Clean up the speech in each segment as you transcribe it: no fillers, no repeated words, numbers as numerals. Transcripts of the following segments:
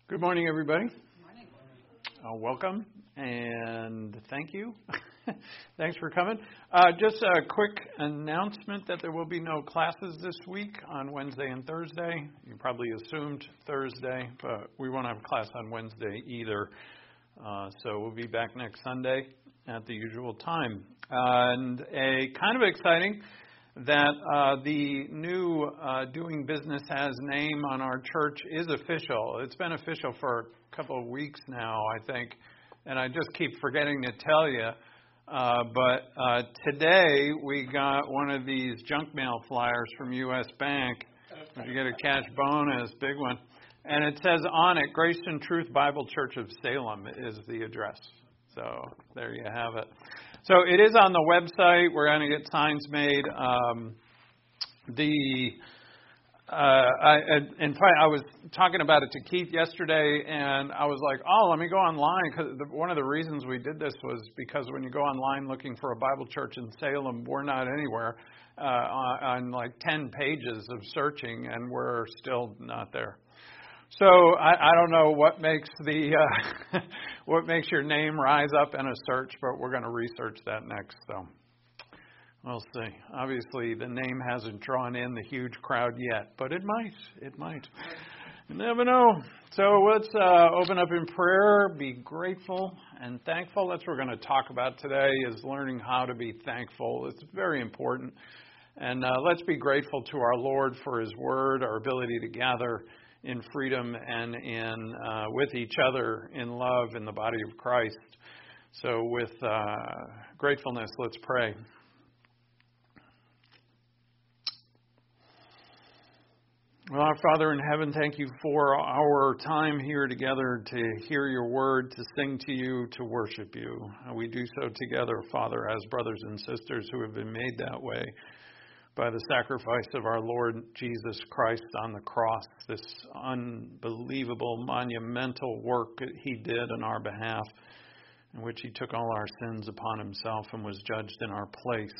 Good morning, everybody. Good morning. Welcome and thank you. Thanks for coming. Just a quick announcement that there will be no classes this week on Wednesday and Thursday. You probably assumed Thursday, but we won't have class on Wednesday either. So we'll be back next Sunday at the usual time. And a kind of exciting that the new Doing Business As name on our church is official. It's been official for a couple of weeks now, I think, and I just keep forgetting to tell you. But today we got one of these junk mail flyers from U.S. Bank. You get a cash bonus, big one. And it says on it, Grace and Truth Bible Church of Salem is the address. So there you have it. So it is on the website. We're going to get signs made. In fact, I was talking about it to Keith yesterday, and I was like, let me go online. Because one of the reasons we did this was because when you go online looking for a Bible church in Salem, we're not anywhere on like 10 pages of searching, and we're still not there. So I don't know what makes what makes your name rise up in a search, but we're going to research that next. So we'll see. Obviously, the name hasn't drawn in the huge crowd yet, but it might. It might. You never know. So let's open up in prayer. Be grateful and thankful. That's what we're going to talk about today: is learning how to be thankful. It's very important. And let's be grateful to our Lord for His Word, our ability to gather in freedom and in with each other in love in the body of Christ. So with gratefulness, let's pray. Well, our Father in heaven, thank you for our time here together to hear your word, to sing to you, to worship you. We do so together, Father, as brothers and sisters who have been made that way by the sacrifice of our Lord Jesus Christ on the cross, this unbelievable, monumental work that He did on our behalf, in which He took all our sins upon Himself and was judged in our place.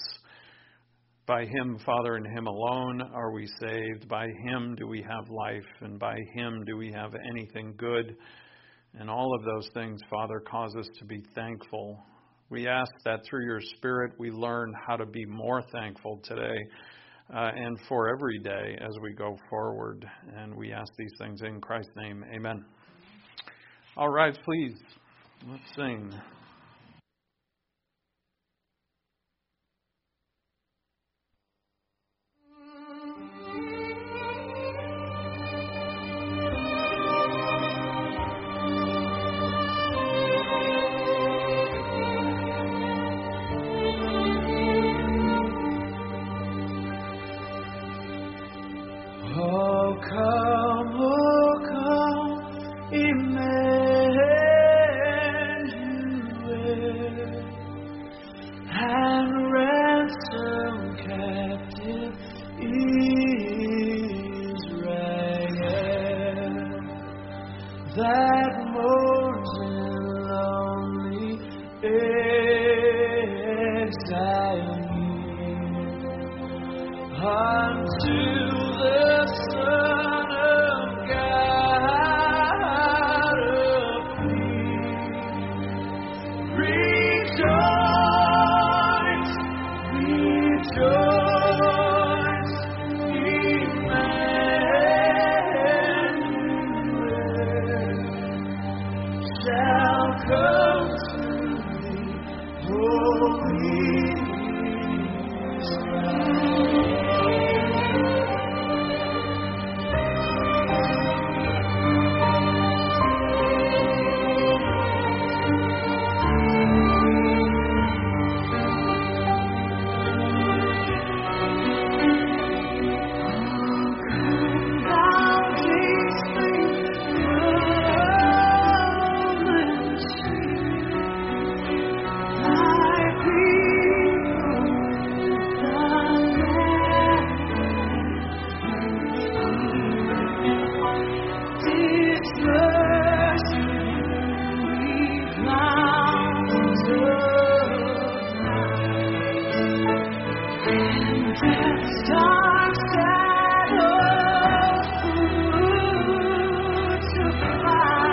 By Him, Father, and Him alone are we saved. By Him do we have life, and by Him do we have anything good. And all of those things, Father, cause us to be thankful. We ask that through your Spirit we learn how to be more thankful today and for every day as we go forward. And we ask these things in Christ's name. Amen. All right, please, let's sing. Stars shadow to fly.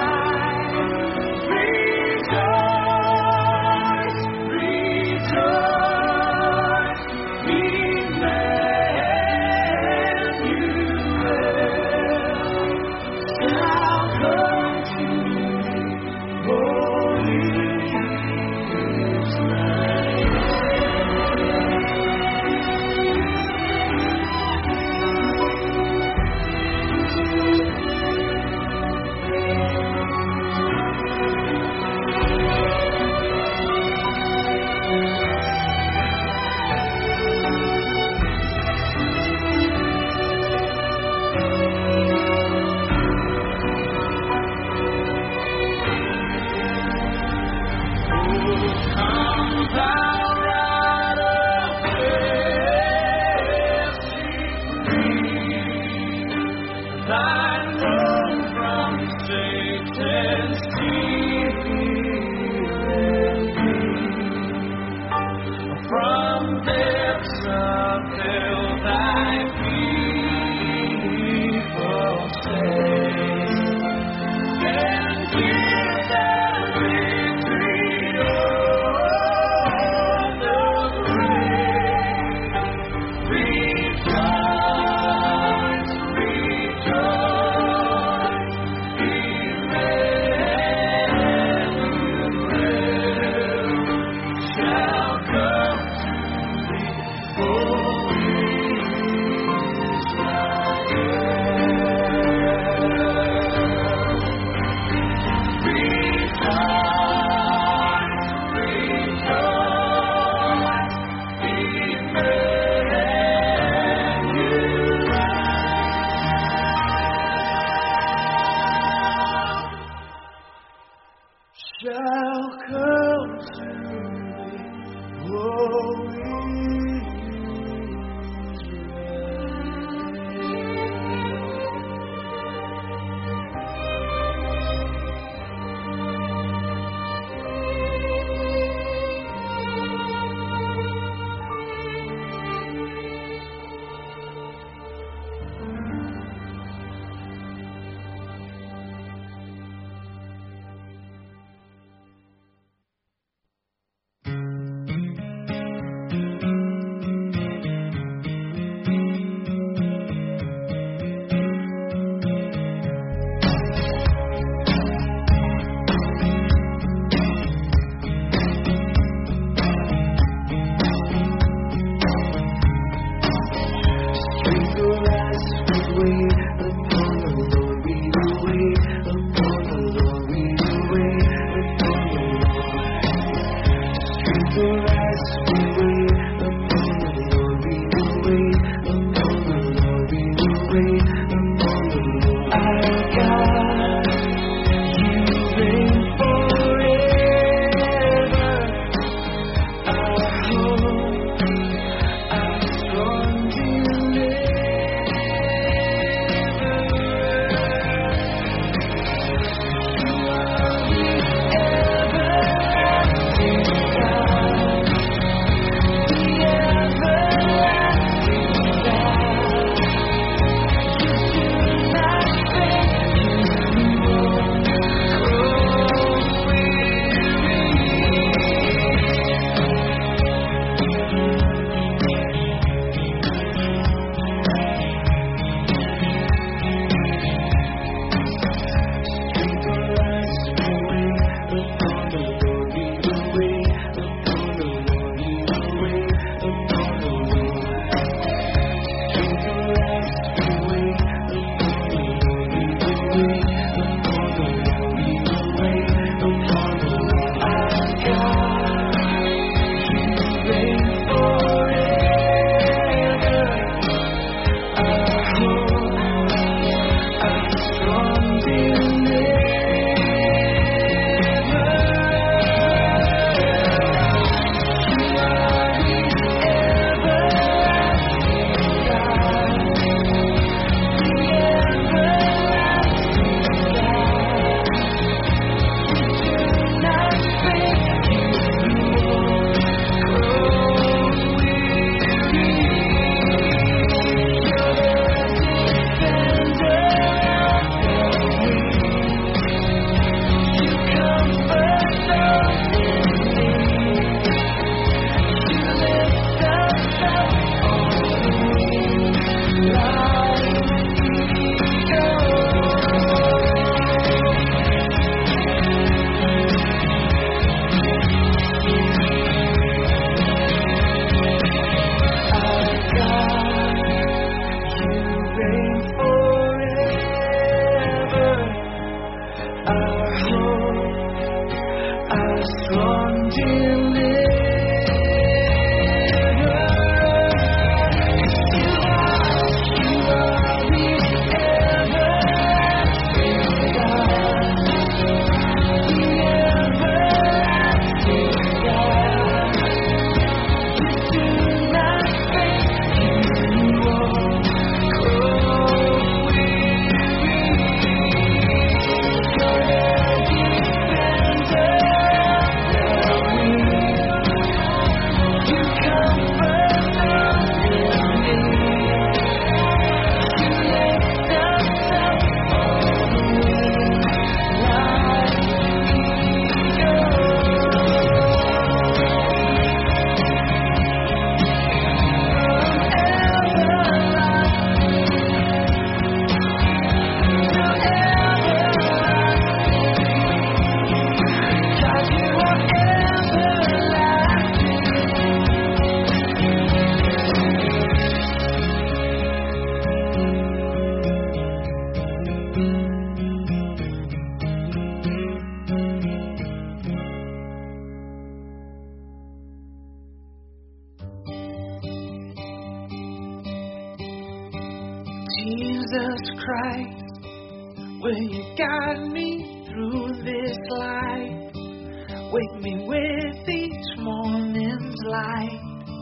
Jesus Christ, will you guide me through this life? Wake me with each morning's light.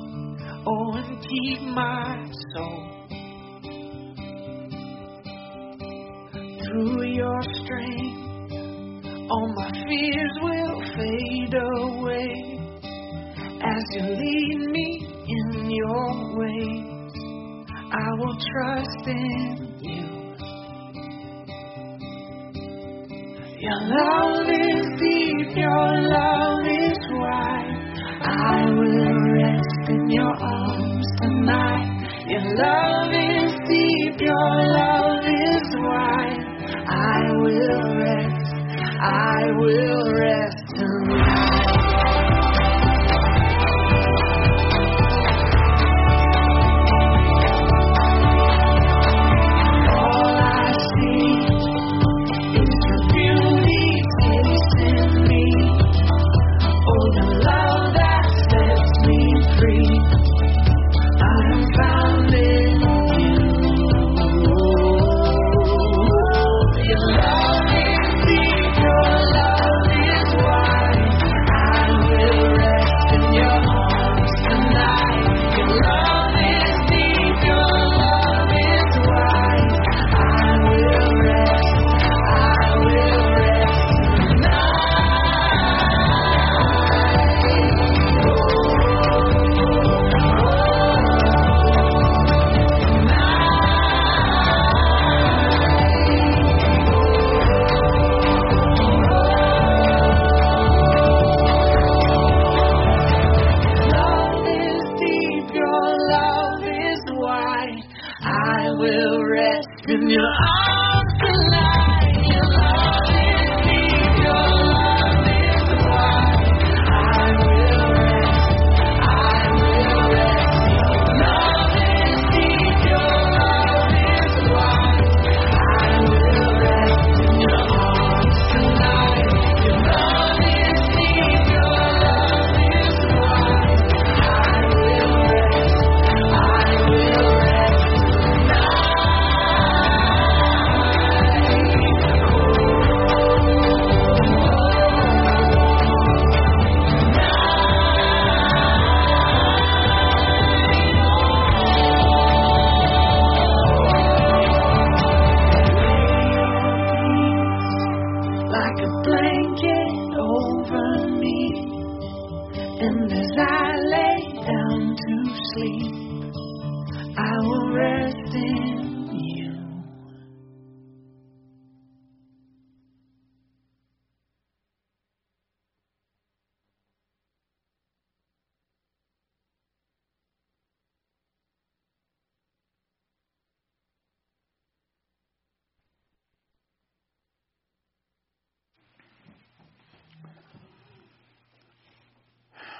Oh, and keep my soul. Through your strength, all my fears will fade away. As you lead me in your ways, I will trust in you. Your love is deep, your love is wide. I will rest in your arms tonight. Your love is deep, your love is wide. I will rest tonight.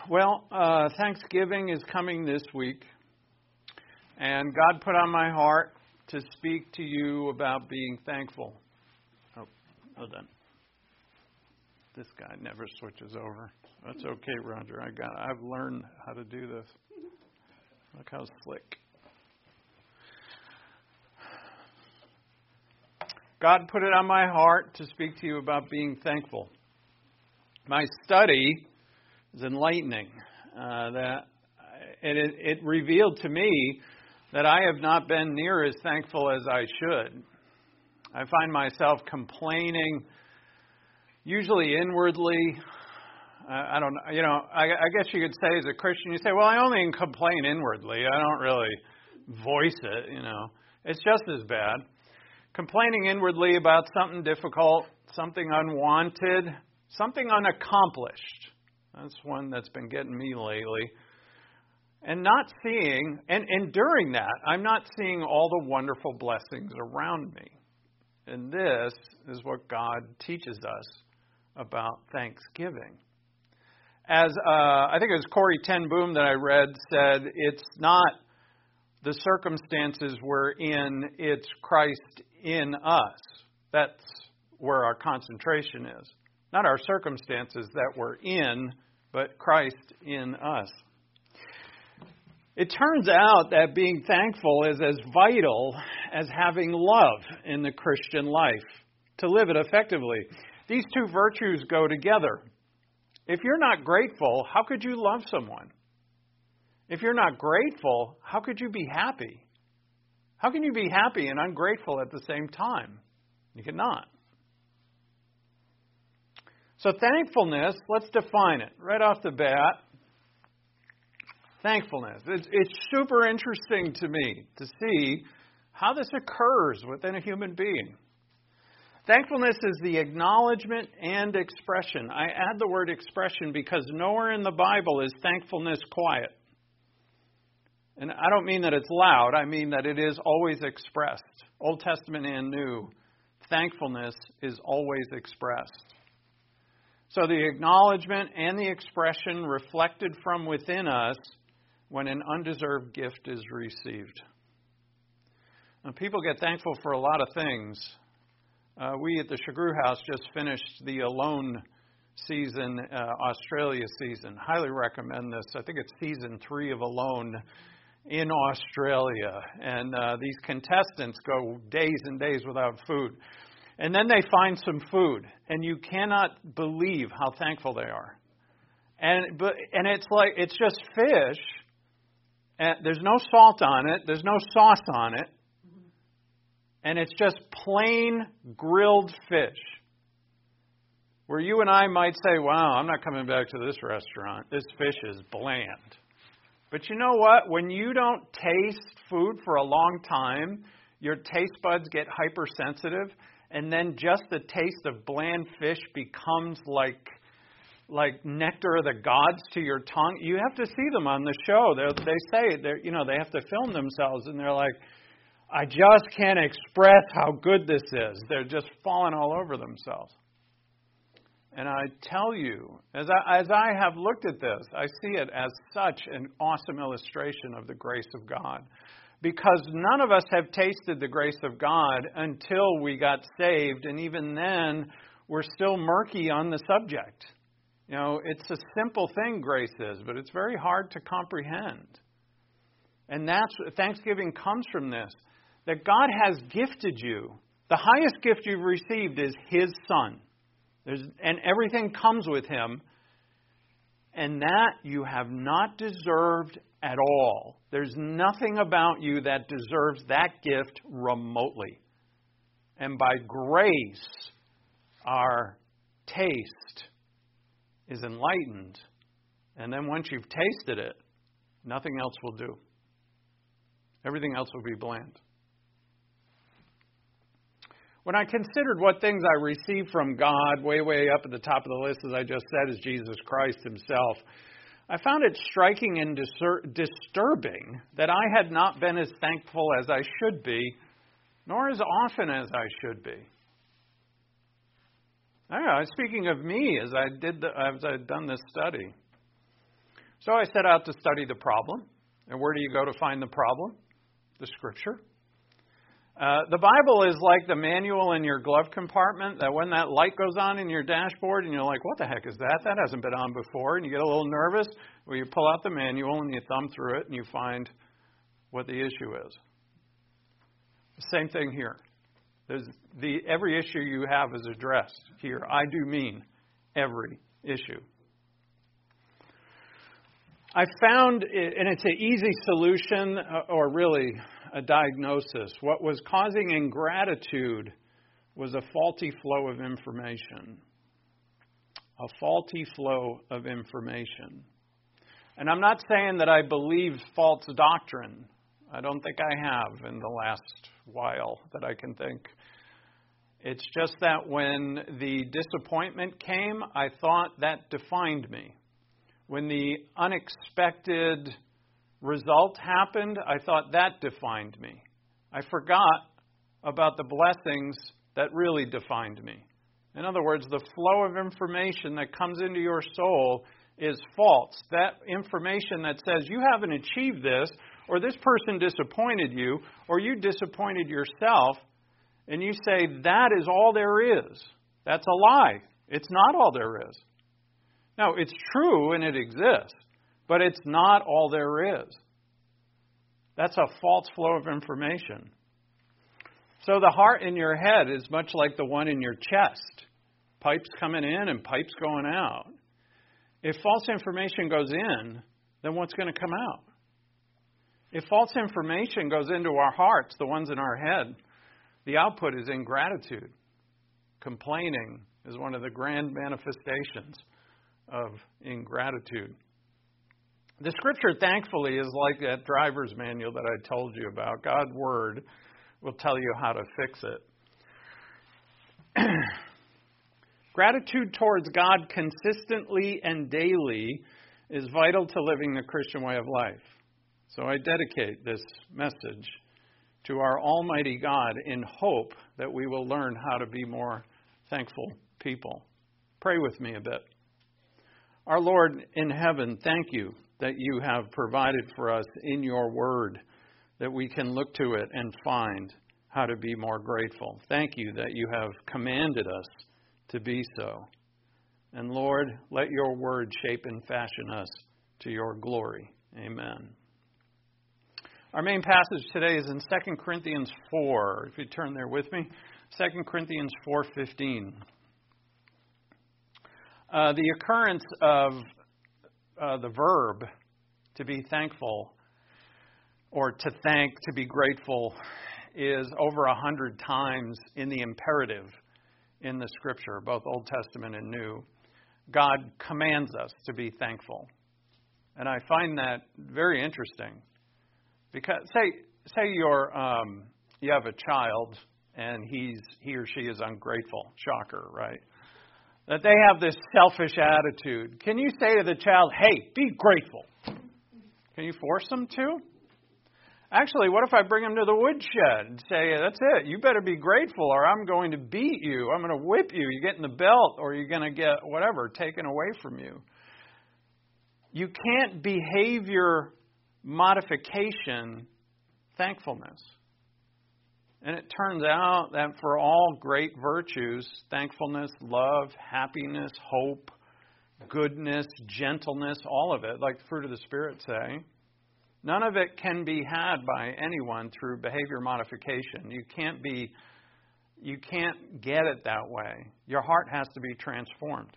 Well, Thanksgiving is coming this week, and God put on my heart to speak to you about being thankful. Oh, hold on. This guy never switches over. That's okay, Roger. I've learned how to do this. Look how slick. God put it on my heart to speak to you about being thankful. My study is enlightening. It revealed to me that I have not been near as thankful as I should. I find myself complaining, usually inwardly. I don't know. I guess you could say as a Christian, you say, well, I only complain inwardly. I don't really voice it, It's just as bad. Complaining inwardly about something difficult, something unwanted, something unaccomplished. That's one that's been getting me lately. And not seeing, and during that, I'm not seeing all the wonderful blessings around me. And this is what God teaches us about Thanksgiving. As I think it was Corrie ten Boom that I read said, it's not the circumstances we're in, it's Christ in us. That's where our concentration is. Not our circumstances that we're in, but Christ in us. It turns out that being thankful is as vital as having love in the Christian life to live it effectively. These two virtues go together. If you're not grateful, how could you love someone? If you're not grateful, how could you be happy? How can you be happy and ungrateful at the same time? You cannot. So thankfulness, let's define it right off the bat. Thankfulness. It's super interesting to me to see how this occurs within a human being. Thankfulness is the acknowledgement and expression. I add the word expression because nowhere in the Bible is thankfulness quiet. And I don't mean that it's loud. I mean that it is always expressed. Old Testament and New. Thankfulness is always expressed. So the acknowledgement and the expression reflected from within us when an undeserved gift is received. Now, people get thankful for a lot of things. We at the Shagru House just finished the Alone season, Australia season. Highly recommend this. I think it's season 3 of Alone in Australia. And these contestants go days and days without food. And then they find some food. And you cannot believe how thankful they are. And it's like, it's just fish. And there's no salt on it. There's no sauce on it. And it's just plain grilled fish. Where you and I might say, wow, I'm not coming back to this restaurant. This fish is bland. But you know what? When you don't taste food for a long time, your taste buds get hypersensitive. And then just the taste of bland fish becomes like nectar of the gods to your tongue. You have to see them on the show. They say, they have to film themselves. And they're like, I just can't express how good this is. They're just falling all over themselves. And I tell you, as I have looked at this, I see it as such an awesome illustration of the grace of God. Because none of us have tasted the grace of God until we got saved. And even then, we're still murky on the subject. It's a simple thing, grace is, but it's very hard to comprehend. And Thanksgiving comes from this. That God has gifted you. The highest gift you've received is His Son. And everything comes with Him. And that you have not deserved at all. There's nothing about you that deserves that gift remotely. And by grace, our taste is enlightened. And then once you've tasted it, nothing else will do. Everything else will be bland. When I considered what things I received from God, way up at the top of the list, as I just said, is Jesus Christ Himself, I found it striking and disturbing that I had not been as thankful as I should be, nor as often as I should be. I don't know, speaking of me, as I'd done this study, So I set out to study the problem. And where do you go to find the problem? The Scripture. The Bible is like the manual in your glove compartment, that when that light goes on in your dashboard and you're like, what the heck is that? That hasn't been on before. And you get a little nervous. Well, you pull out the manual and you thumb through it and you find what the issue is. Same thing here. Every issue you have is addressed here. I do mean every issue. I found, and it's an easy solution, or really a diagnosis. What was causing ingratitude was a faulty flow of information. A faulty flow of information. And I'm not saying that I believe false doctrine. I don't think I have in the last while that I can think. It's just that when the disappointment came, I thought that defined me. When the unexpected result happened, I thought that defined me. I forgot about the blessings that really defined me. In other words, the flow of information that comes into your soul is false. That information that says you haven't achieved this, or this person disappointed you, or you disappointed yourself, and you say that is all there is. That's a lie. It's not all there is. Now, it's true and it exists, but it's not all there is. That's a false flow of information. So the heart in your head is much like the one in your chest. Pipes coming in and pipes going out. If false information goes in, then what's going to come out? If false information goes into our hearts, the ones in our head, the output is ingratitude. Complaining is one of the grand manifestations of ingratitude. The Scripture, thankfully, is like that driver's manual that I told you about. God's Word will tell you how to fix it. Gratitude towards God consistently and daily is vital to living the Christian way of life. So I dedicate this message to our Almighty God in hope that we will learn how to be more thankful people. Pray with me a bit. Our Lord in heaven, thank you that you have provided for us in your word that we can look to it and find how to be more grateful. Thank you that you have commanded us to be so. And Lord, let your word shape and fashion us to your glory. Amen. Our main passage today is in 2 Corinthians 4. If you turn there with me, 2 Corinthians 4:15. The occurrence of the verb to be thankful or to thank, to be grateful, is over 100 times in the imperative in the Scripture, both Old Testament and New. God commands us to be thankful. And I find that very interesting. Because say you have a child and he or she is ungrateful. Shocker, right? That they have this selfish attitude. Can you say to the child, hey, be grateful? Can you force them to? Actually, what if I bring them to the woodshed and say, that's it, you better be grateful or I'm going to beat you, I'm going to whip you, you're getting the belt or you're going to get whatever taken away from you. You can't behavior modification thankfulness. And it turns out that for all great virtues, thankfulness, love, happiness, hope, goodness, gentleness, all of it, like the fruit of the Spirit say, none of it can be had by anyone through behavior modification. You can't get it that way. Your heart has to be transformed.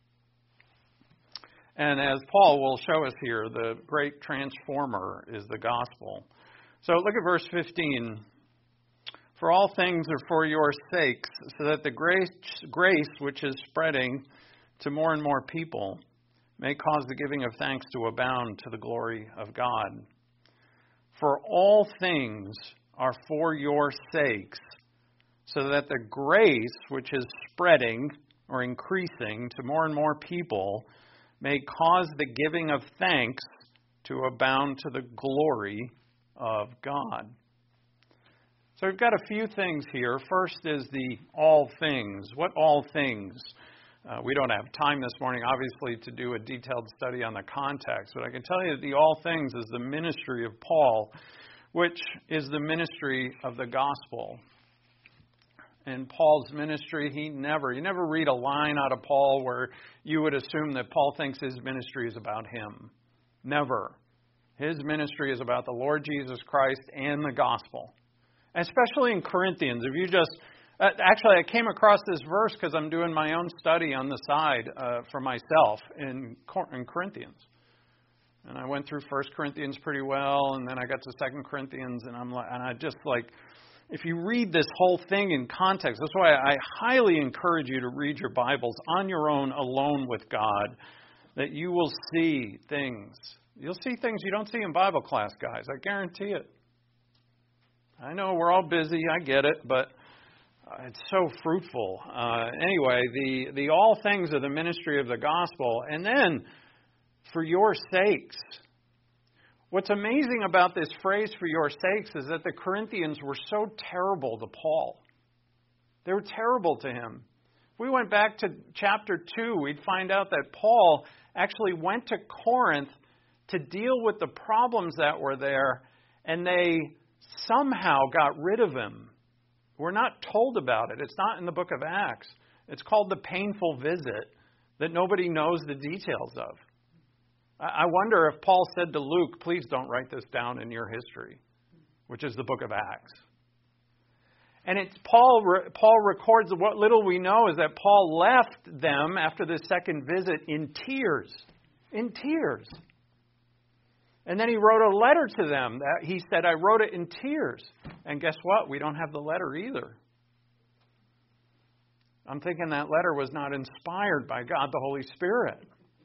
And as Paul will show us here, the great transformer is the gospel. So look at verse 15. For all things are for your sakes, so that the grace which is spreading to more and more people may cause the giving of thanks to abound to the glory of God. For all things are for your sakes, so that the grace which is spreading or increasing to more and more people may cause the giving of thanks to abound to the glory of God. So we've got a few things here. First is the all things. What all things? We don't have time this morning, obviously, to do a detailed study on the context, but I can tell you that the all things is the ministry of Paul, which is the ministry of the gospel. In Paul's ministry, you never read a line out of Paul where you would assume that Paul thinks his ministry is about him. Never. His ministry is about the Lord Jesus Christ and the gospel. Especially in Corinthians. If you just... Actually, I came across this verse because I'm doing my own study on the side for myself in Corinthians. And I went through 1 Corinthians pretty well, and then I got to 2 Corinthians, and I just like, if you read this whole thing in context, that's why I highly encourage you to read your Bibles on your own, alone with God, that you will see things. You'll see things you don't see in Bible class, guys. I guarantee it. I know we're all busy, I get it, but it's so fruitful. Anyway, the all things are the ministry of the gospel. And then, for your sakes. What's amazing about this phrase, for your sakes, is that the Corinthians were so terrible to Paul. They were terrible to him. If we went back to chapter 2, we'd find out that Paul actually went to Corinth to deal with the problems that were there, and they somehow got rid of him. We're not told about it. It's not in the book of Acts. It's called the painful visit that nobody knows the details of. I wonder if Paul said to Luke, please don't write this down in your history, which is the book of Acts. And it's Paul records, what little we know is that Paul left them after the second visit in tears. In tears. And then he wrote a letter to them. He said, I wrote it in tears. And guess what? We don't have the letter either. I'm thinking that letter was not inspired by God, the Holy Spirit.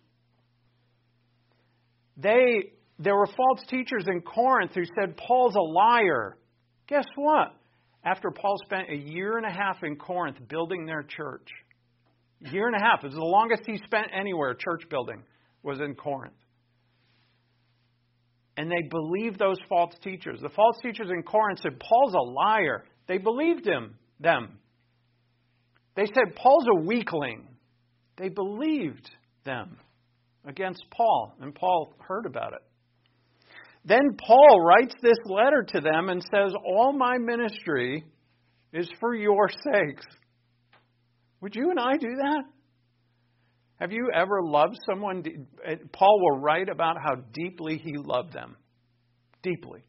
There were false teachers in Corinth who said Paul's a liar. Guess what? After Paul spent 1.5 years in Corinth building their church. 1.5 years. It was the longest he spent anywhere, church building, was in Corinth. And they believed those false teachers. The false teachers in Corinth said, Paul's a liar. They believed them. They said, Paul's a weakling. They believed them against Paul. And Paul heard about it. Then Paul writes this letter to them and says, all my ministry is for your sakes. Would you and I do that? Have you ever loved someone? Paul will write about how deeply he loved them. Deeply.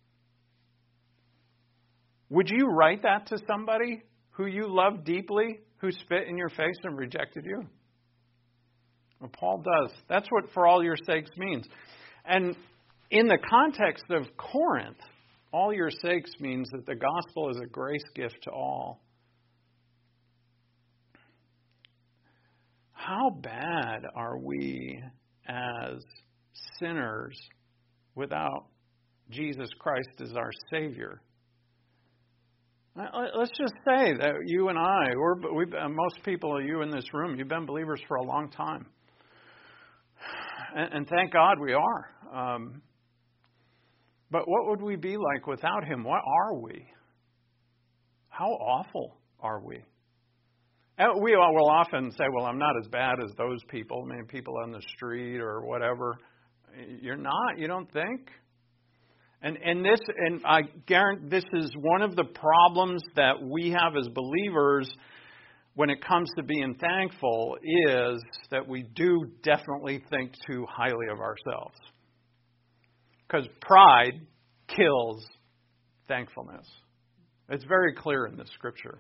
Would you write that to somebody who you love deeply, who spit in your face and rejected you? Well, Paul does. That's what for all your sakes means. And in the context of Corinth, all your sakes means that the gospel is a grace gift to all. How bad are we as sinners without Jesus Christ as our Savior? Let's just say that you and I, most people of you in this room, you've been believers for a long time. And thank God we are. But what would we be like without Him? What are we? How awful are we? We will often say, well, I'm not as bad as those people, maybe people on the street or whatever. You're not, you don't think? And I guarantee this is one of the problems that we have as believers when it comes to being thankful, is that we do definitely think too highly of ourselves. Because pride kills thankfulness. It's very clear in the Scripture.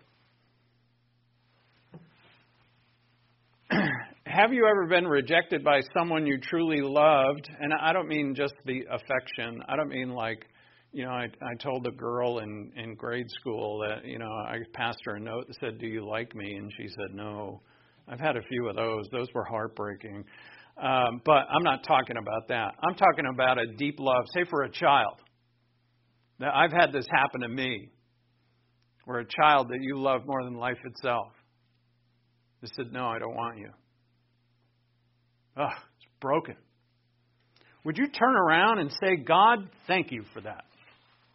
Have you ever been rejected by someone you truly loved? And I don't mean just the affection. I don't mean like, I told a girl in grade school that, I passed her a note that said, do you like me? And she said, no. I've had a few of those. Those were heartbreaking. But I'm not talking about that. I'm talking about a deep love, say for a child. Now, I've had this happen to me, where a child that you love more than life itself just said, no, I don't want you. Oh, it's broken. Would you turn around and say, God, thank you for that?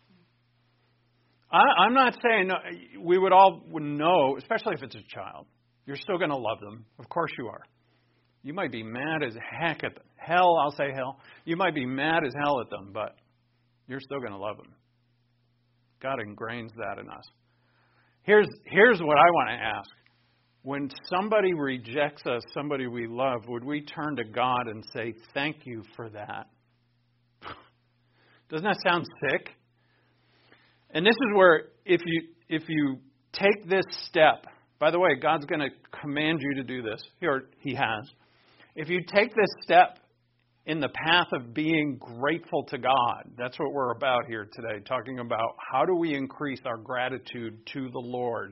I'm not saying we would all know, especially if it's a child. You're still going to love them. Of course you are. You might be mad as heck at them. Hell, I'll say hell. You might be mad as hell at them, but you're still going to love them. God ingrains that in us. Here's what I want to ask. When somebody rejects us, somebody we love, would we turn to God and say, thank you for that? Doesn't that sound sick? And this is where if you take this step, by the way, God's going to command you to do this. He has. If you take this step in the path of being grateful to God, that's what we're about here today, talking about how do we increase our gratitude to the Lord.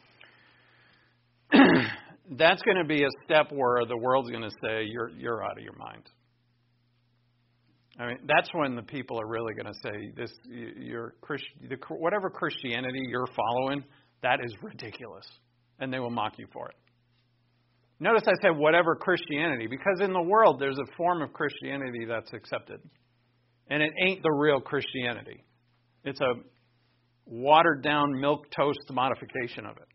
That's going to be a step where the world's going to say, you're out of your mind. I mean, that's when the people are really going to say, whatever Christianity you're following, that is ridiculous. And they will mock you for it. Notice I said whatever Christianity, because in the world there's a form of Christianity that's accepted. And it ain't the real Christianity. It's a watered down milquetoast modification of it.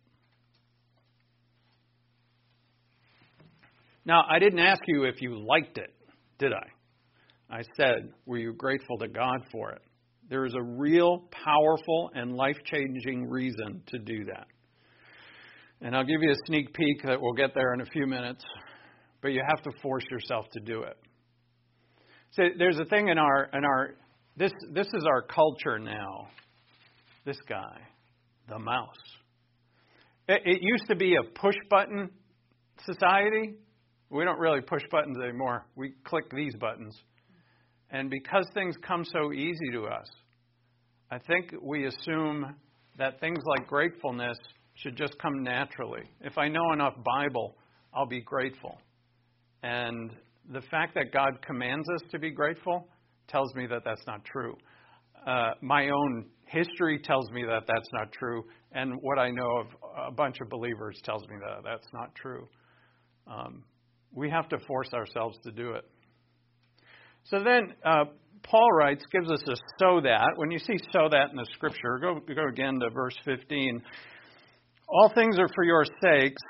Now, I didn't ask you if you liked it, did I? I said, were you grateful to God for it? There is a real, powerful, and life-changing reason to do that. And I'll give you a sneak peek that we'll get there in a few minutes, but you have to force yourself to do it. So there's a thing in this is our culture now. This guy, the mouse. It used to be a push-button society. We don't really push buttons anymore. We click these buttons. And because things come so easy to us, I think we assume that things like gratefulness should just come naturally. If I know enough Bible, I'll be grateful. And the fact that God commands us to be grateful tells me that that's not true. My own history tells me that that's not true. And what I know of a bunch of believers tells me that that's not true. We have to force ourselves to do it. So then Paul writes, gives us a so that. When you see so that in the scripture, go again to verse 15. All things are for your sakes,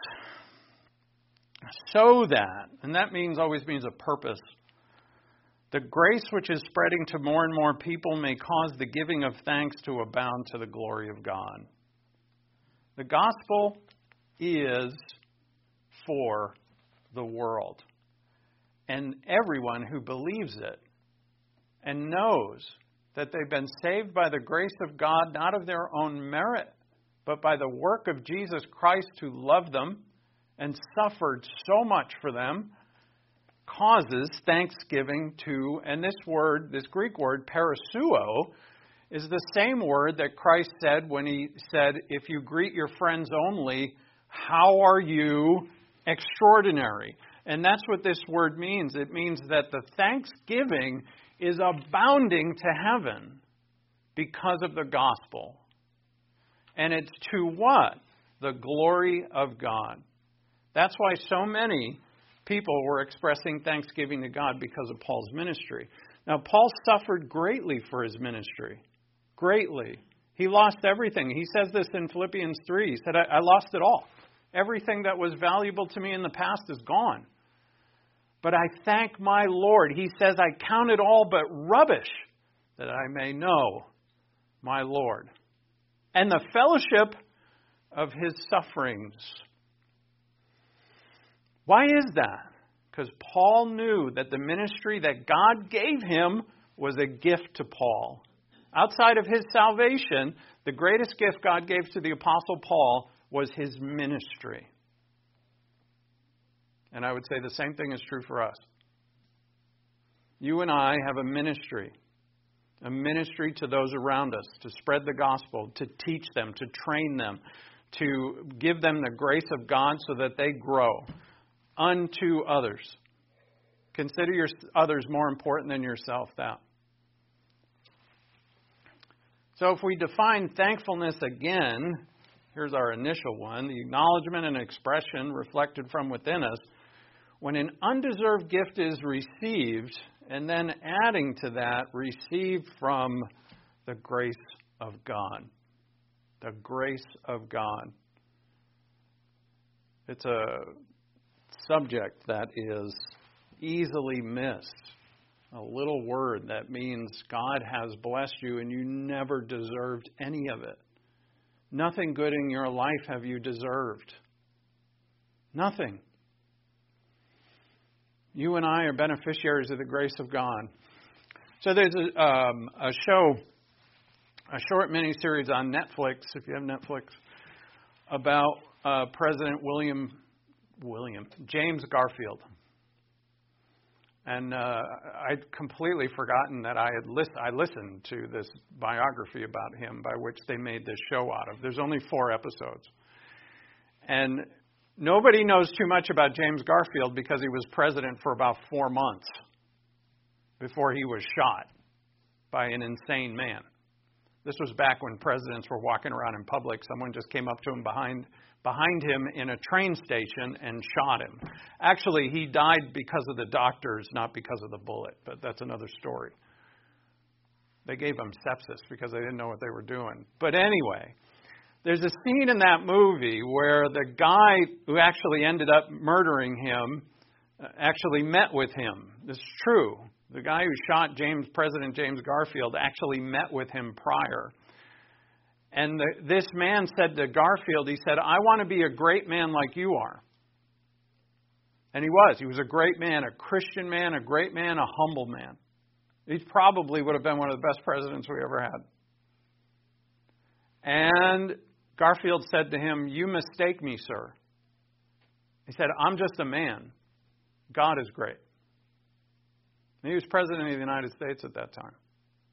so that, and that always means a purpose. The grace which is spreading to more and more people may cause the giving of thanks to abound to the glory of God. The gospel is for the world. And everyone who believes it and knows that they've been saved by the grace of God, not of their own merit, but by the work of Jesus Christ who loved them and suffered so much for them, causes thanksgiving to, and this Greek word, parasuo, is the same word that Christ said when he said, if you greet your friends only, how are you extraordinary? And that's what this word means. It means that the thanksgiving is abounding to heaven because of the gospel. And it's to what? The glory of God. That's why so many people were expressing thanksgiving to God because of Paul's ministry. Now, Paul suffered greatly for his ministry. Greatly. He lost everything. He says this in Philippians 3. He said, I lost it all. Everything that was valuable to me in the past is gone. But I thank my Lord. He says, I count it all but rubbish that I may know my Lord and the fellowship of his sufferings. Why is that? Because Paul knew that the ministry that God gave him was a gift to Paul. Outside of his salvation, the greatest gift God gave to the Apostle Paul was his ministry. And I would say the same thing is true for us. You and I have a ministry to those around us, to spread the gospel, to teach them, to train them, to give them the grace of God so that they grow unto others. Consider your others more important than yourself. So if we define thankfulness again, here's our initial one, the acknowledgement and expression reflected from within us. When an undeserved gift is received, and then adding to that, received from the grace of God. The grace of God. It's a subject that is easily missed. A little word that means God has blessed you and you never deserved any of it. Nothing good in your life have you deserved. Nothing. You and I are beneficiaries of the grace of God. So there's a show, a short miniseries on Netflix, if you have Netflix, about President James Garfield. And I'd completely forgotten that I listened to this biography about him by which they made this show out of. There's only 4 episodes. And nobody knows too much about James Garfield because he was president for about 4 months before he was shot by an insane man. This was back when presidents were walking around in public. Someone just came up to him behind him in a train station and shot him. Actually, he died because of the doctors, not because of the bullet, but that's another story. They gave him sepsis because they didn't know what they were doing. But anyway, there's a scene in that movie where the guy who actually ended up murdering him actually met with him. This is true. The guy who shot President James Garfield actually met with him prior. And this man said to Garfield, he said, "I want to be a great man like you are." And he was. He was a great man, a Christian man, a great man, a humble man. He probably would have been one of the best presidents we ever had. And Garfield said to him, "You mistake me, sir." He said, "I'm just a man. God is great." And he was president of the United States at that time.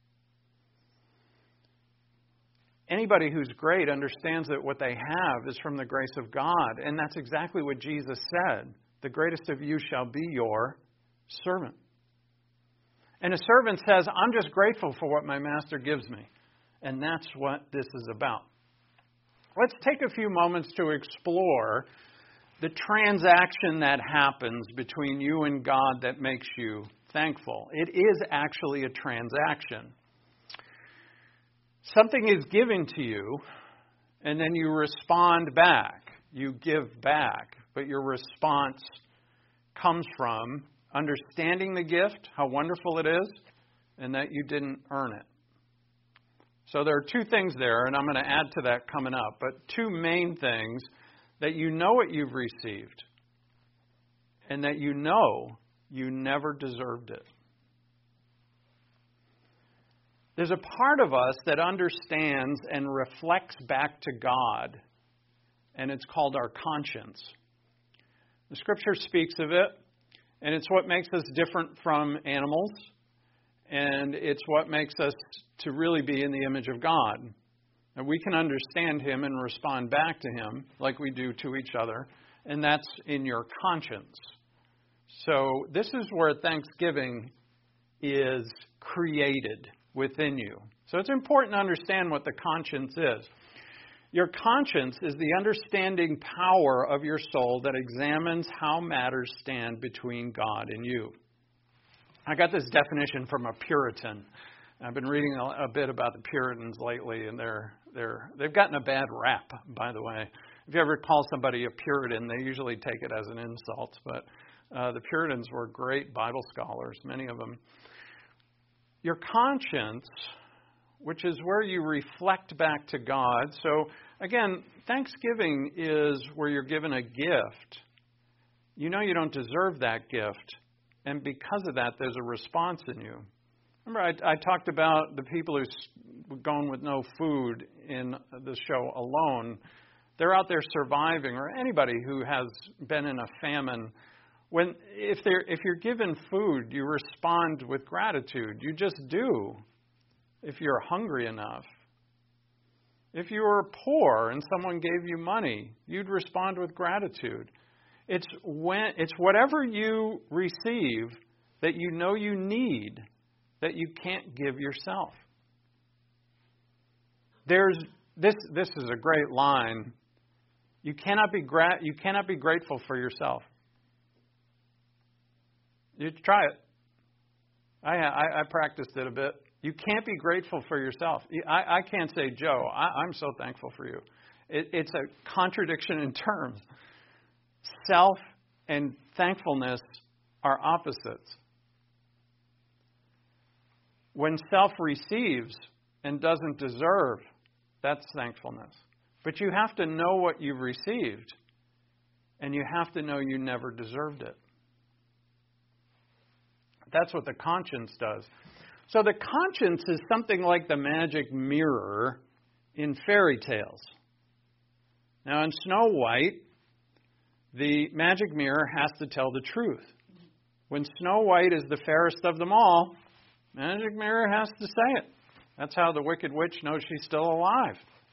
Anybody who's great understands that what they have is from the grace of God. And that's exactly what Jesus said. The greatest of you shall be your servant. And a servant says, I'm just grateful for what my master gives me. And that's what this is about. Let's take a few moments to explore the transaction that happens between you and God that makes you thankful. It is actually a transaction. Something is given to you, and then you respond back. You give back, but your response comes from understanding the gift, how wonderful it is, and that you didn't earn it. So there are 2 things there, and I'm going to add to that coming up, but 2 main things: that you know what you've received, and that you know you never deserved it. There's a part of us that understands and reflects back to God, and it's called our conscience. The Scripture speaks of it, and it's what makes us different from animals, and it's what makes us to really be in the image of God. And we can understand Him and respond back to Him like we do to each other, and that's in your conscience. So this is where Thanksgiving is created within you. So it's important to understand what the conscience is. Your conscience is the understanding power of your soul that examines how matters stand between God and you. I got this definition from a Puritan. I've been reading a bit about the Puritans lately, and they've gotten a bad rap, by the way. If you ever call somebody a Puritan, they usually take it as an insult, but the Puritans were great Bible scholars, many of them. Your conscience, which is where you reflect back to God. So, again, Thanksgiving is where you're given a gift. You know you don't deserve that gift, and because of that, there's a response in you. Remember, I talked about the people who's gone with no food in the show Alone. They're out there surviving, or anybody who has been in a famine. If you're given food, you respond with gratitude. You just do. If you're hungry enough. If you were poor and someone gave you money, you'd respond with gratitude. It's whatever you receive that you know you need that you can't give yourself. This is a great line. You cannot be grateful for yourself. You try it. I practiced it a bit. You can't be grateful for yourself. I can't say, Joe, I'm so thankful for you. It's a contradiction in terms. self and thankfulness are opposites. When self receives and doesn't deserve, that's thankfulness. But you have to know what you've received, and you have to know you never deserved it. That's what the conscience does. So the conscience is something like the magic mirror in fairy tales. Now in Snow White, the magic mirror has to tell the truth. When Snow White is the fairest of them all, magic mirror has to say it. That's how the wicked witch knows she's still alive.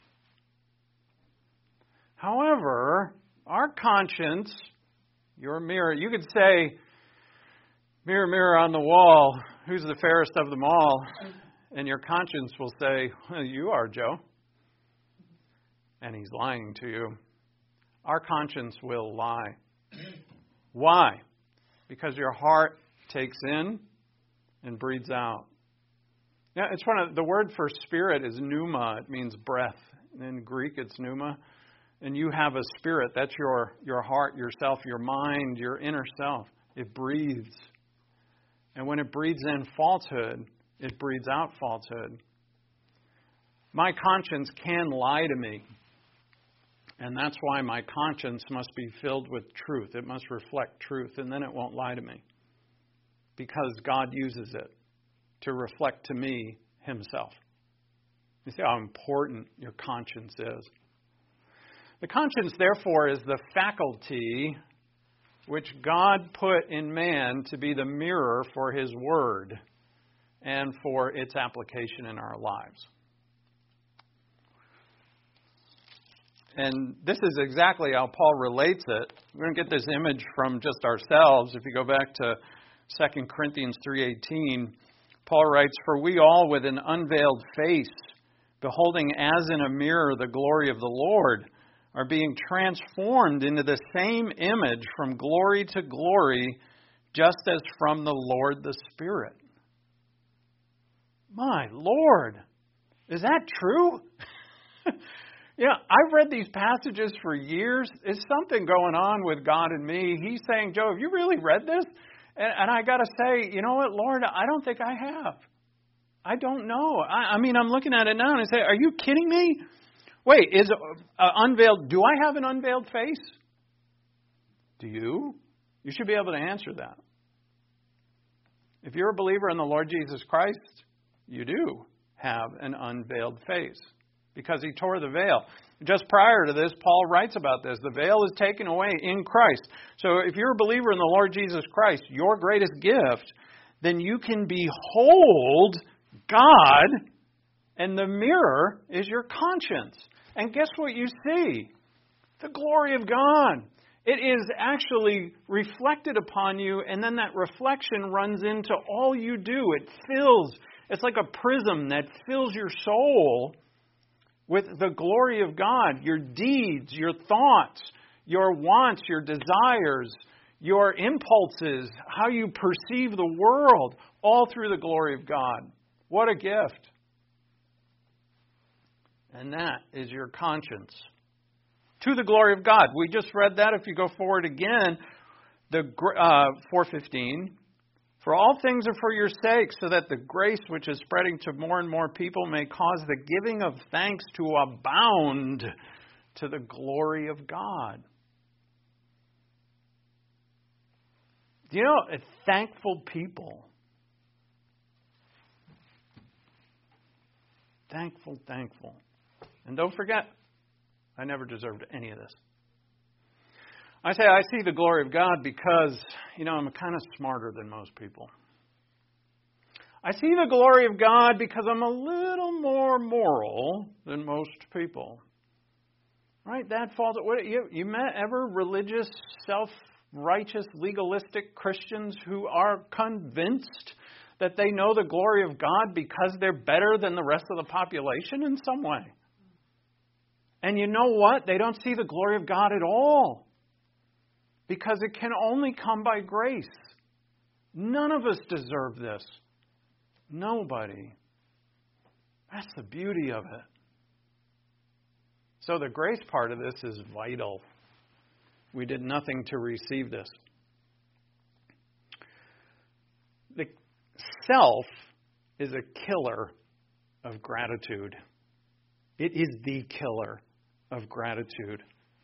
However, our conscience, your mirror, you could say, mirror, mirror on the wall, who's the fairest of them all? And your conscience will say, well, you are, Joe. And he's lying to you. Our conscience will lie. Why? Because your heart takes in and breathes out. Yeah, it's the word for spirit is pneuma. It means breath. In Greek, it's pneuma. And you have a spirit. That's your heart, yourself, your mind, your inner self. It breathes. And when it breathes in falsehood, it breathes out falsehood. My conscience can lie to me. And that's why my conscience must be filled with truth. It must reflect truth, and then it won't lie to me. Because God uses it to reflect to me Himself. You see how important your conscience is. The conscience, therefore, is the faculty which God put in man to be the mirror for His Word and for its application in our lives. And this is exactly how Paul relates it. We're going to get this image from just ourselves. If you go back to 2 Corinthians 3:18, Paul writes, "For we all with an unveiled face, beholding as in a mirror the glory of the Lord, are being transformed into the same image from glory to glory, just as from the Lord the Spirit." My Lord, is that true? Yeah, I've read these passages for years. There's something going on with God and me. He's saying, Joe, have you really read this? And I got to say, you know what, Lord, I don't think I have. I don't know. I mean, I'm looking at it now and I say, are you kidding me? Wait, is unveiled? Do I have an unveiled face? Do you? You should be able to answer that. If you're a believer in the Lord Jesus Christ, you do have an unveiled face because He tore the veil. Just prior to this, Paul writes about this. The veil is taken away in Christ. So if you're a believer in the Lord Jesus Christ, your greatest gift, then you can behold God, and the mirror is your conscience. And guess what you see? The glory of God. It is actually reflected upon you, and then that reflection runs into all you do. It fills, it's like a prism that fills your soul with the glory of God. Your deeds, your thoughts, your wants, your desires, your impulses, how you perceive the world, all through the glory of God. What a gift. And that is your conscience. To the glory of God. We just read that. If you go forward again, the 4:15. For all things are for your sake, so that the grace which is spreading to more and more people may cause the giving of thanks to abound to the glory of God. Do you know, a thankful people. Thankful. And don't forget, I never deserved any of this. I say I see the glory of God because, I'm kind of smarter than most people. I see the glory of God because I'm a little more moral than most people. Right? That falls. You met ever religious, self-righteous, legalistic Christians who are convinced that they know the glory of God because they're better than the rest of the population in some way? And you know what? They don't see the glory of God at all. Because it can only come by grace. None of us deserve this. Nobody. That's the beauty of it. So the grace part of this is vital. We did nothing to receive this. The self is a killer of gratitude. It is the killer of gratitude.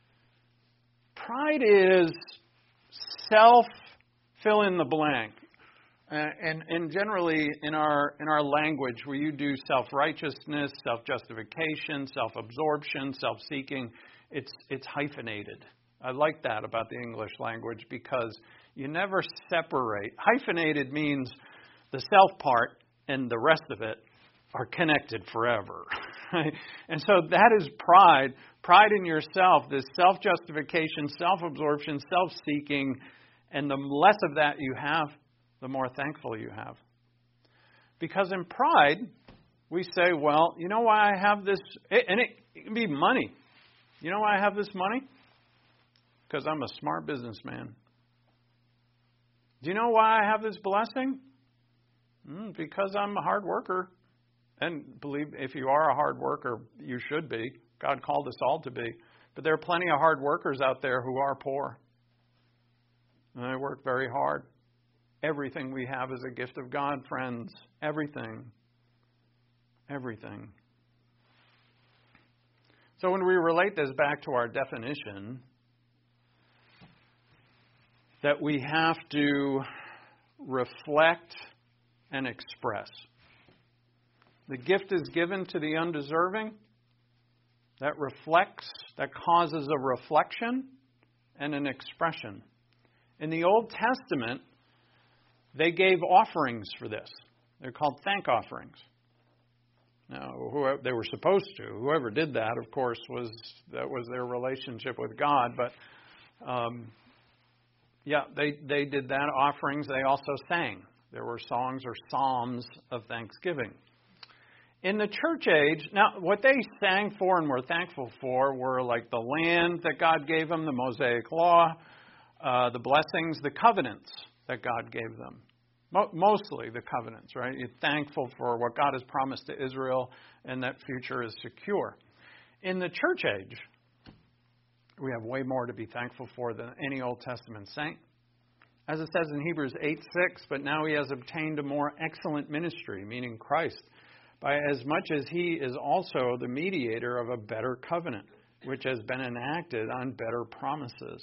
Pride is self, fill in the blank. And generally in our language, where you do self-righteousness, self-justification, self-absorption, self-seeking, it's hyphenated. I like that about the English language because you never separate. Hyphenated means the self part and the rest of it are connected forever. And so that is pride. Pride in yourself, this self-justification, self-absorption, self-seeking, and the less of that you have, the more thankful you have. Because in pride, we say, well, you know why I have this? And it can be money. You know why I have this money? Because I'm a smart businessman. Do you know why I have this blessing? Because I'm a hard worker. And believe, if you are a hard worker, you should be. God called us all to be. But there are plenty of hard workers out there who are poor. And they work very hard. Everything we have is a gift of God, friends. Everything. Everything. So when we relate this back to our definition, that we have to reflect and express. The gift is given to the undeserving. That reflects, that causes a reflection and an expression. In the Old Testament, they gave offerings for this. They're called thank offerings. Now, whoever they were supposed to, whoever did that, of course, that was their relationship with God. But they did that, offerings. They also sang. There were songs or psalms of thanksgiving. In the church age, now what they sang for and were thankful for were like the land that God gave them, the Mosaic Law, the blessings, the covenants that God gave them. Mostly the covenants, right? You're thankful for what God has promised to Israel and that future is secure. In the church age, we have way more to be thankful for than any Old Testament saint. As it says in Hebrews 8:6, but now he has obtained a more excellent ministry, meaning Christ, by as much as he is also the mediator of a better covenant, which has been enacted on better promises.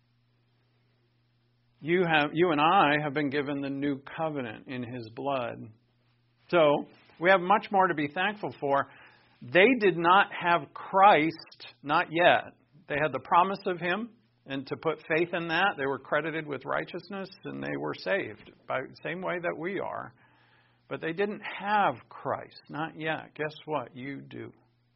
You and I have been given the new covenant in his blood. So we have much more to be thankful for. They did not have Christ, not yet. They had the promise of him, and to put faith in that, they were credited with righteousness, and they were saved by the same way that we are. But they didn't have Christ, not yet. Guess what? You do.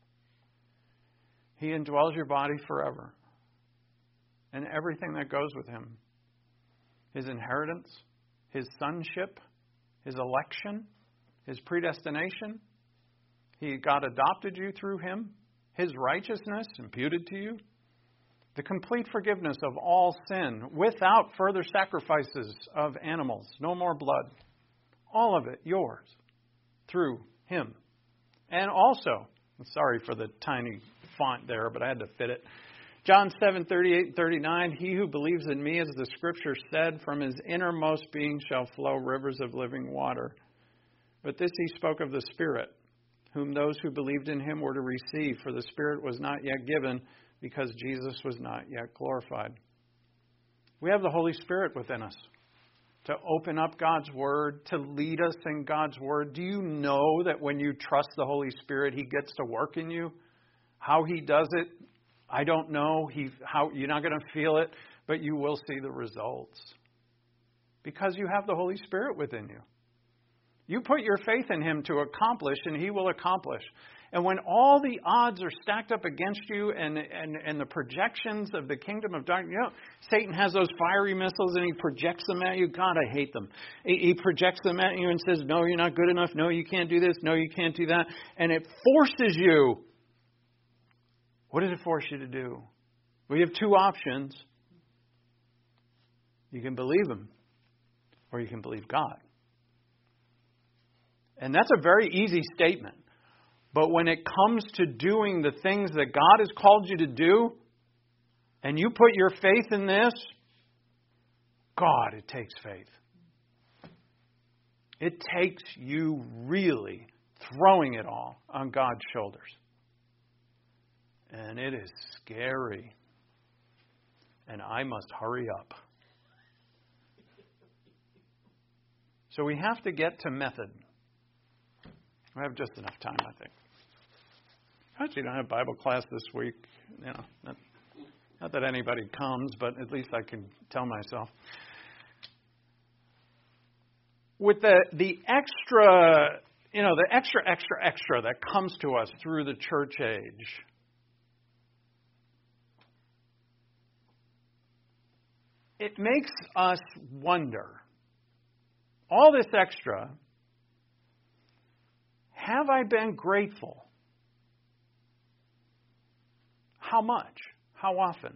He indwells your body forever, and everything that goes with him. His inheritance, his sonship, his election, his predestination. God adopted you through him. His righteousness imputed to you. The complete forgiveness of all sin without further sacrifices of animals. No more blood. All of it yours through him. And also, sorry for the tiny font there, but I had to fit it. John 7:38 and 39, he who believes in me, as the scripture said, from his innermost being shall flow rivers of living water. But this he spoke of the Spirit, whom those who believed in him were to receive, for the Spirit was not yet given, because Jesus was not yet glorified. We have the Holy Spirit within us to open up God's Word, to lead us in God's Word. Do you know that when you trust the Holy Spirit, he gets to work in you? How he does it, I don't know. You're not going to feel it, but you will see the results. Because you have the Holy Spirit within you. You put your faith in him to accomplish, and he will accomplish. And when all the odds are stacked up against you and the projections of the kingdom of darkness, Satan has those fiery missiles and he projects them at you. God, I hate them. He projects them at you and says, no, you're not good enough. No, you can't do this. No, you can't do that. And it forces you. What does it force you to do? Well, you have two options. You can believe him or you can believe God. And that's a very easy statement. But when it comes to doing the things that God has called you to do, and you put your faith in this, God, it takes faith. It takes you really throwing it all on God's shoulders. And it is scary. And I must hurry up. So we have to get to method. We have just enough time, I think. I actually don't have Bible class this week. Not that anybody comes, but at least I can tell myself. With the extra, the extra that comes to us through the church age, it makes us wonder, all this extra, have I been grateful? How much? How often?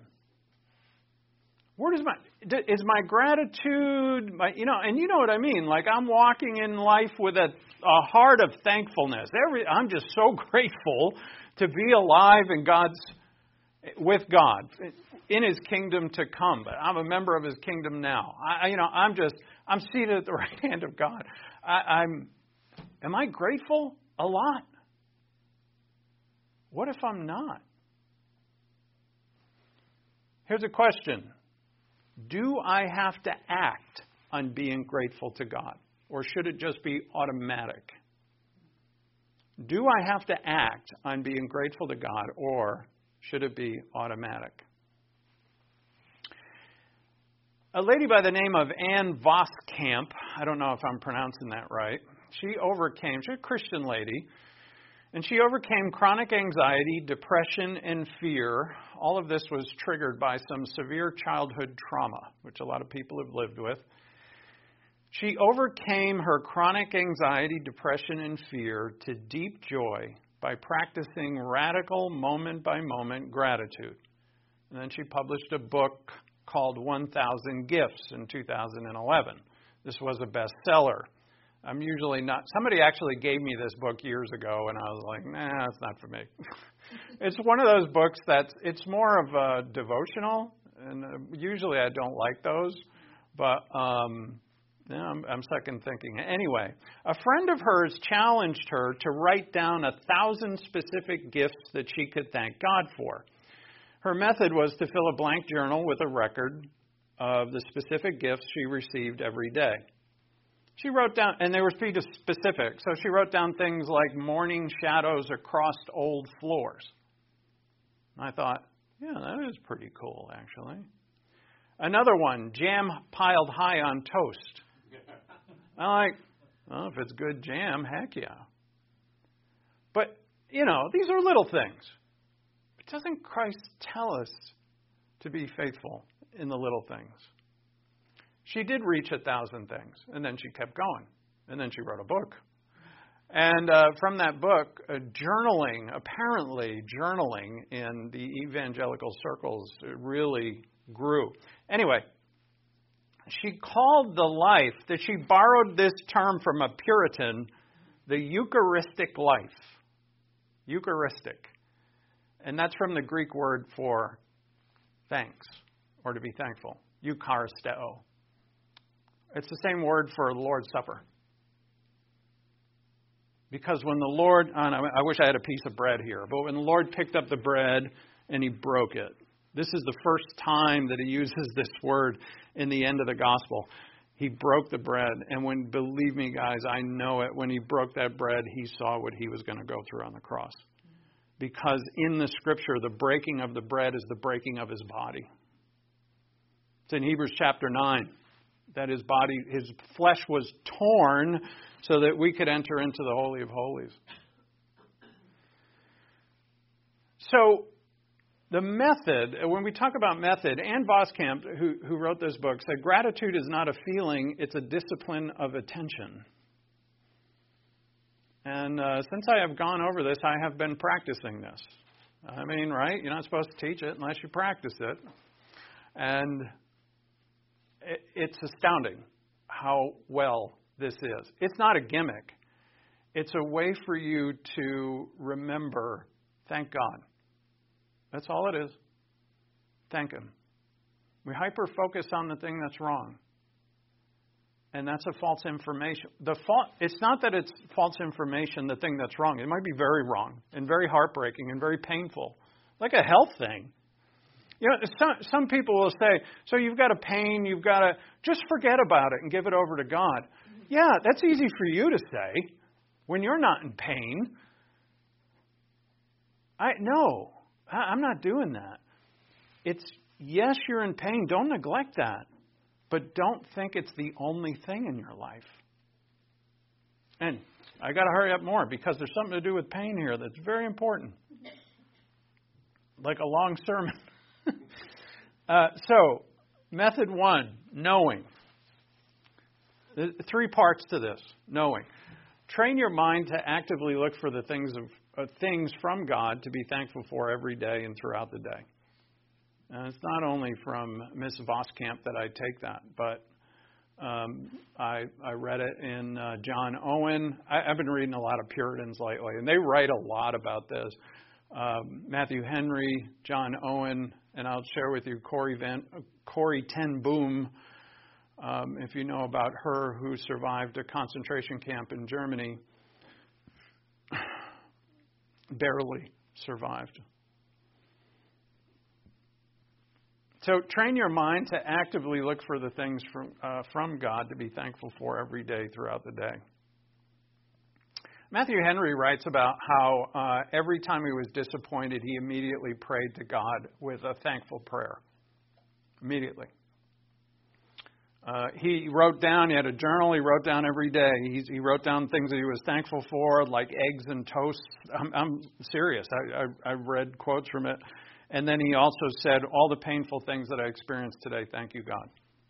Is my gratitude, and you know what I mean, like I'm walking in life with a heart of thankfulness. I'm just so grateful to be alive with God, in His kingdom to come. But I'm a member of His kingdom now. I'm seated at the right hand of God. Am I grateful? A lot. What if I'm not? Here's a question. Do I have to act on being grateful to God? Or should it just be automatic? Do I have to act on being grateful to God? Or should it be automatic? A lady by the name of Ann Voskamp, I don't know if I'm pronouncing that right, she's a Christian lady, and she overcame chronic anxiety, depression, and fear. All of this was triggered by some severe childhood trauma, which a lot of people have lived with. She overcame her chronic anxiety, depression, and fear to deep joy by practicing radical moment-by-moment gratitude. And then she published a book called 1,000 Gifts in 2011. This was a bestseller. I'm usually not... Somebody actually gave me this book years ago, and I was like, nah, it's not for me. It's one of those books it's more of a devotional, and usually I don't like those, but I'm second thinking. Anyway, a friend of hers challenged her to write down 1,000 specific gifts that she could thank God for. Her method was to fill a blank journal with a record of the specific gifts she received every day. She wrote down, and they were pretty specific, so she wrote down things like morning shadows across old floors. And I thought, yeah, that is pretty cool, actually. Another one, jam piled high on toast. I'm like, well, if it's good jam, heck yeah. But, these are little things. But doesn't Christ tell us to be faithful in the little things? She did reach 1,000 things, and then she kept going. And then she wrote a book. And from that book, apparently journaling in the evangelical circles really grew. Anyway, she called the life, that she borrowed this term from a Puritan, the Eucharistic life. Eucharistic. And that's from the Greek word for thanks, or to be thankful. Eucharisteo. It's the same word for the Lord's Supper. Because when the Lord, I wish I had a piece of bread here, but when the Lord picked up the bread and He broke it, this is the first time that He uses this word in the end of the gospel. He broke the bread, and believe me guys, I know it, when He broke that bread, He saw what He was going to go through on the cross. Because in the Scripture, the breaking of the bread is the breaking of His body. It's in Hebrews chapter 9. That His flesh was torn so that we could enter into the Holy of Holies. So, the method, when we talk about method, Ann Voskamp, who wrote this book, said gratitude is not a feeling, it's a discipline of attention. And since I have gone over this, I have been practicing this. I mean, right? You're not supposed to teach it unless you practice it. And it's astounding how well this is. It's not a gimmick. It's a way for you to remember, thank God. That's all it is. thank Him. We hyper-focus on the thing that's wrong. And that's a false information. It's not that it's false information, the thing that's wrong. It might be very wrong and very heartbreaking and very painful, like a health thing. You know, some people will say, so you've got a pain, you've got to just forget about it and give it over to God. Yeah, that's easy for you to say when you're not in pain. I'm not doing that. It's, yes, you're in pain. Don't neglect that. But don't think it's the only thing in your life. And I got to hurry up more because there's something to do with pain here that's very important. Like a long sermon. So, method 1, knowing. There's 3 parts to this, knowing. Train your mind to actively look for the things from God to be thankful for every day and throughout the day. And it's not only from Miss Voskamp that I take that, but I read it in John Owen. I've been reading a lot of Puritans lately, and they write a lot about this. Matthew Henry, John Owen, and I'll share with you Corrie ten Boom, if you know about her, who survived a concentration camp in Germany. Barely survived. So train your mind to actively look for the things from God to be thankful for every day throughout the day. Matthew Henry writes about how every time he was disappointed, he immediately prayed to God with a thankful prayer. Immediately. He wrote down, he had a journal, he wrote down every day. He wrote down things that he was thankful for, like eggs and toast. I'm serious. I've read quotes from it. And then he also said, all the painful things that I experienced today, thank you, God.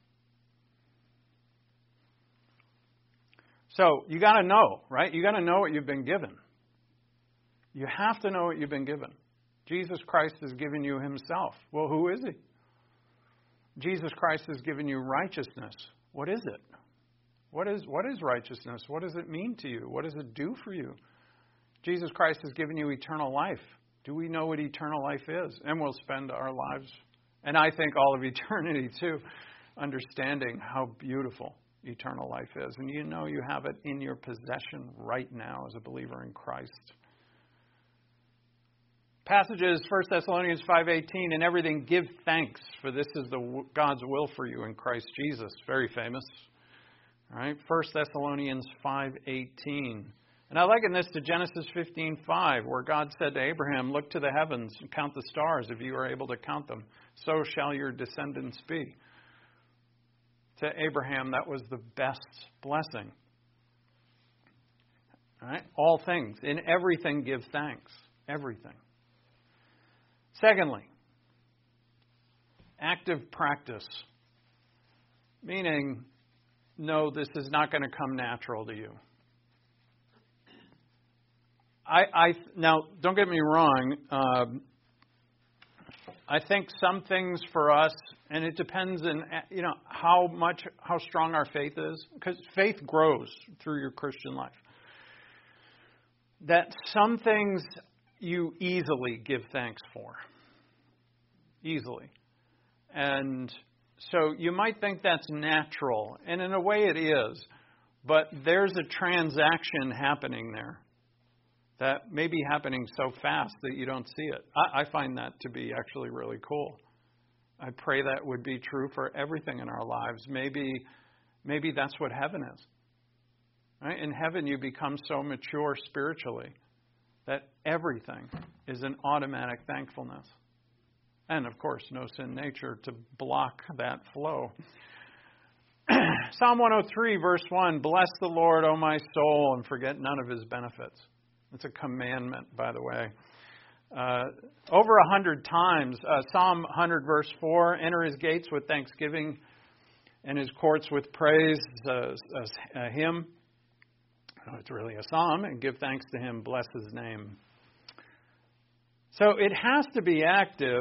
So you got to know, right? You got to know what you've been given. You have to know what you've been given. Jesus Christ has given you Himself. Well, who is He? Jesus Christ has given you righteousness. What is it? What is righteousness? What does it mean to you? What does it do for you? Jesus Christ has given you eternal life. Do we know what eternal life is? And we'll spend our lives, and I think all of eternity too, understanding how beautiful eternal life is. And you know you have it in your possession right now as a believer in Christ. Passages, 1 Thessalonians 5:18, in everything give thanks, for this is God's will for you in Christ Jesus. Very famous. All right, 1 Thessalonians 5:18. And I liken this to Genesis 15:5, where God said to Abraham, look to the heavens and count the stars if you are able to count them. So shall your descendants be. To Abraham, that was the best blessing. All right? All things, in everything give thanks. Everything. Secondly, active practice. Meaning, no, this is not going to come natural to you. Now, don't get me wrong. I think some things for us, and it depends on how strong our faith is, because faith grows through your Christian life. That some things you easily give thanks for, easily, and so you might think that's natural, and in a way it is, but there's a transaction happening there. That may be happening so fast that you don't see it. I find that to be actually really cool. I pray that would be true for everything in our lives. Maybe that's what heaven is. Right? In heaven, you become so mature spiritually that everything is an automatic thankfulness. And, of course, no sin nature to block that flow. Psalm 103, verse 1, bless the Lord, O my soul, and forget none of His benefits. It's a commandment, by the way. Over 100 times, Psalm 100, verse 4, enter His gates with thanksgiving and His courts with praise, a hymn. It's really a psalm, and give thanks to Him, bless His name. So it has to be active.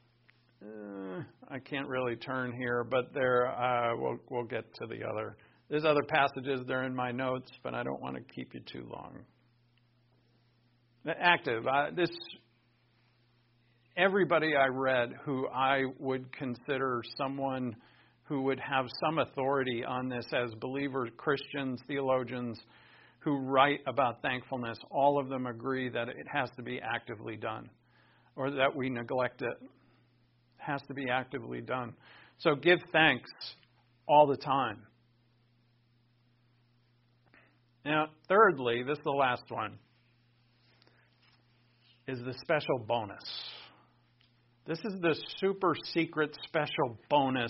I can't really turn here, but we'll get to the other. There's other passages, they're in my notes, but I don't want to keep you too long. Active. everybody I read who I would consider someone who would have some authority on this as believers, Christians, theologians who write about thankfulness, all of them agree that it has to be actively done or that we neglect it. It has to be actively done. So give thanks all the time. Now, thirdly, this is the last one, is the special bonus. This is the super secret special bonus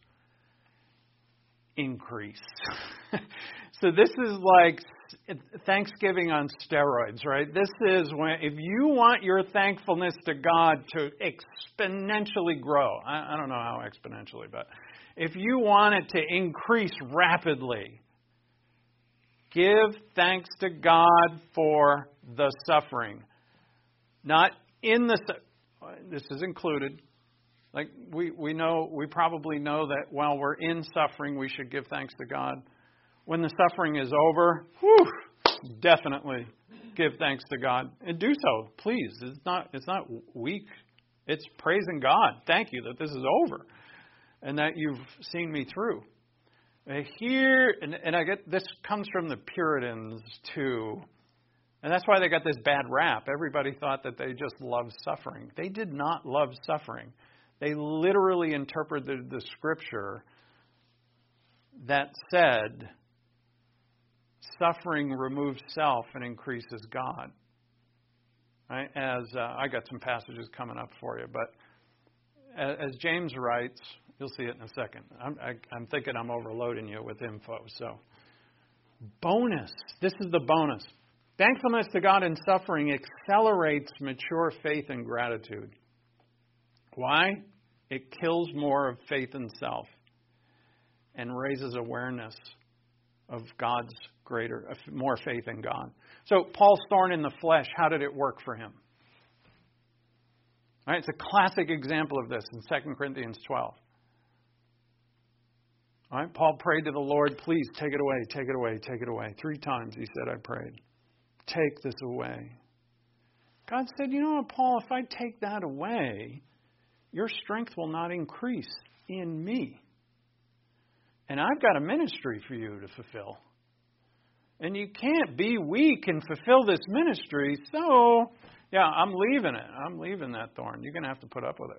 increase. So this is like Thanksgiving on steroids, right? This is when, if you want your thankfulness to God to exponentially grow, I don't know how exponentially, but if you want it to increase rapidly, give thanks to God for the suffering. Not in the, this is included. Like we probably know that while we're in suffering, we should give thanks to God. When the suffering is over, definitely give thanks to God and do so, please. It's not weak. It's praising God. Thank you that this is over and that you've seen me through. Here, and I get this comes from the Puritans too, and that's why they got this bad rap. Everybody thought that they just loved suffering. They did not love suffering. They literally interpreted the scripture that said suffering removes self and increases God. Right? As I got some passages coming up for you, but as James writes, you'll see it in a second. I'm thinking I'm overloading you with info. So, bonus. This is the bonus. Thankfulness to God in suffering accelerates mature faith and gratitude. Why? It kills more of faith in self and raises awareness of God's more faith in God. So Paul's thorn in the flesh, how did it work for him? All right, it's a classic example of this in 2 Corinthians 12. All right, Paul prayed to the Lord, please take it away, take it away, take it away. 3 times he said, I prayed, take this away. God said, you know what, Paul, if I take that away, your strength will not increase in me. And I've got a ministry for you to fulfill. And you can't be weak and fulfill this ministry. So, yeah, I'm leaving it. I'm leaving that thorn. You're going to have to put up with it.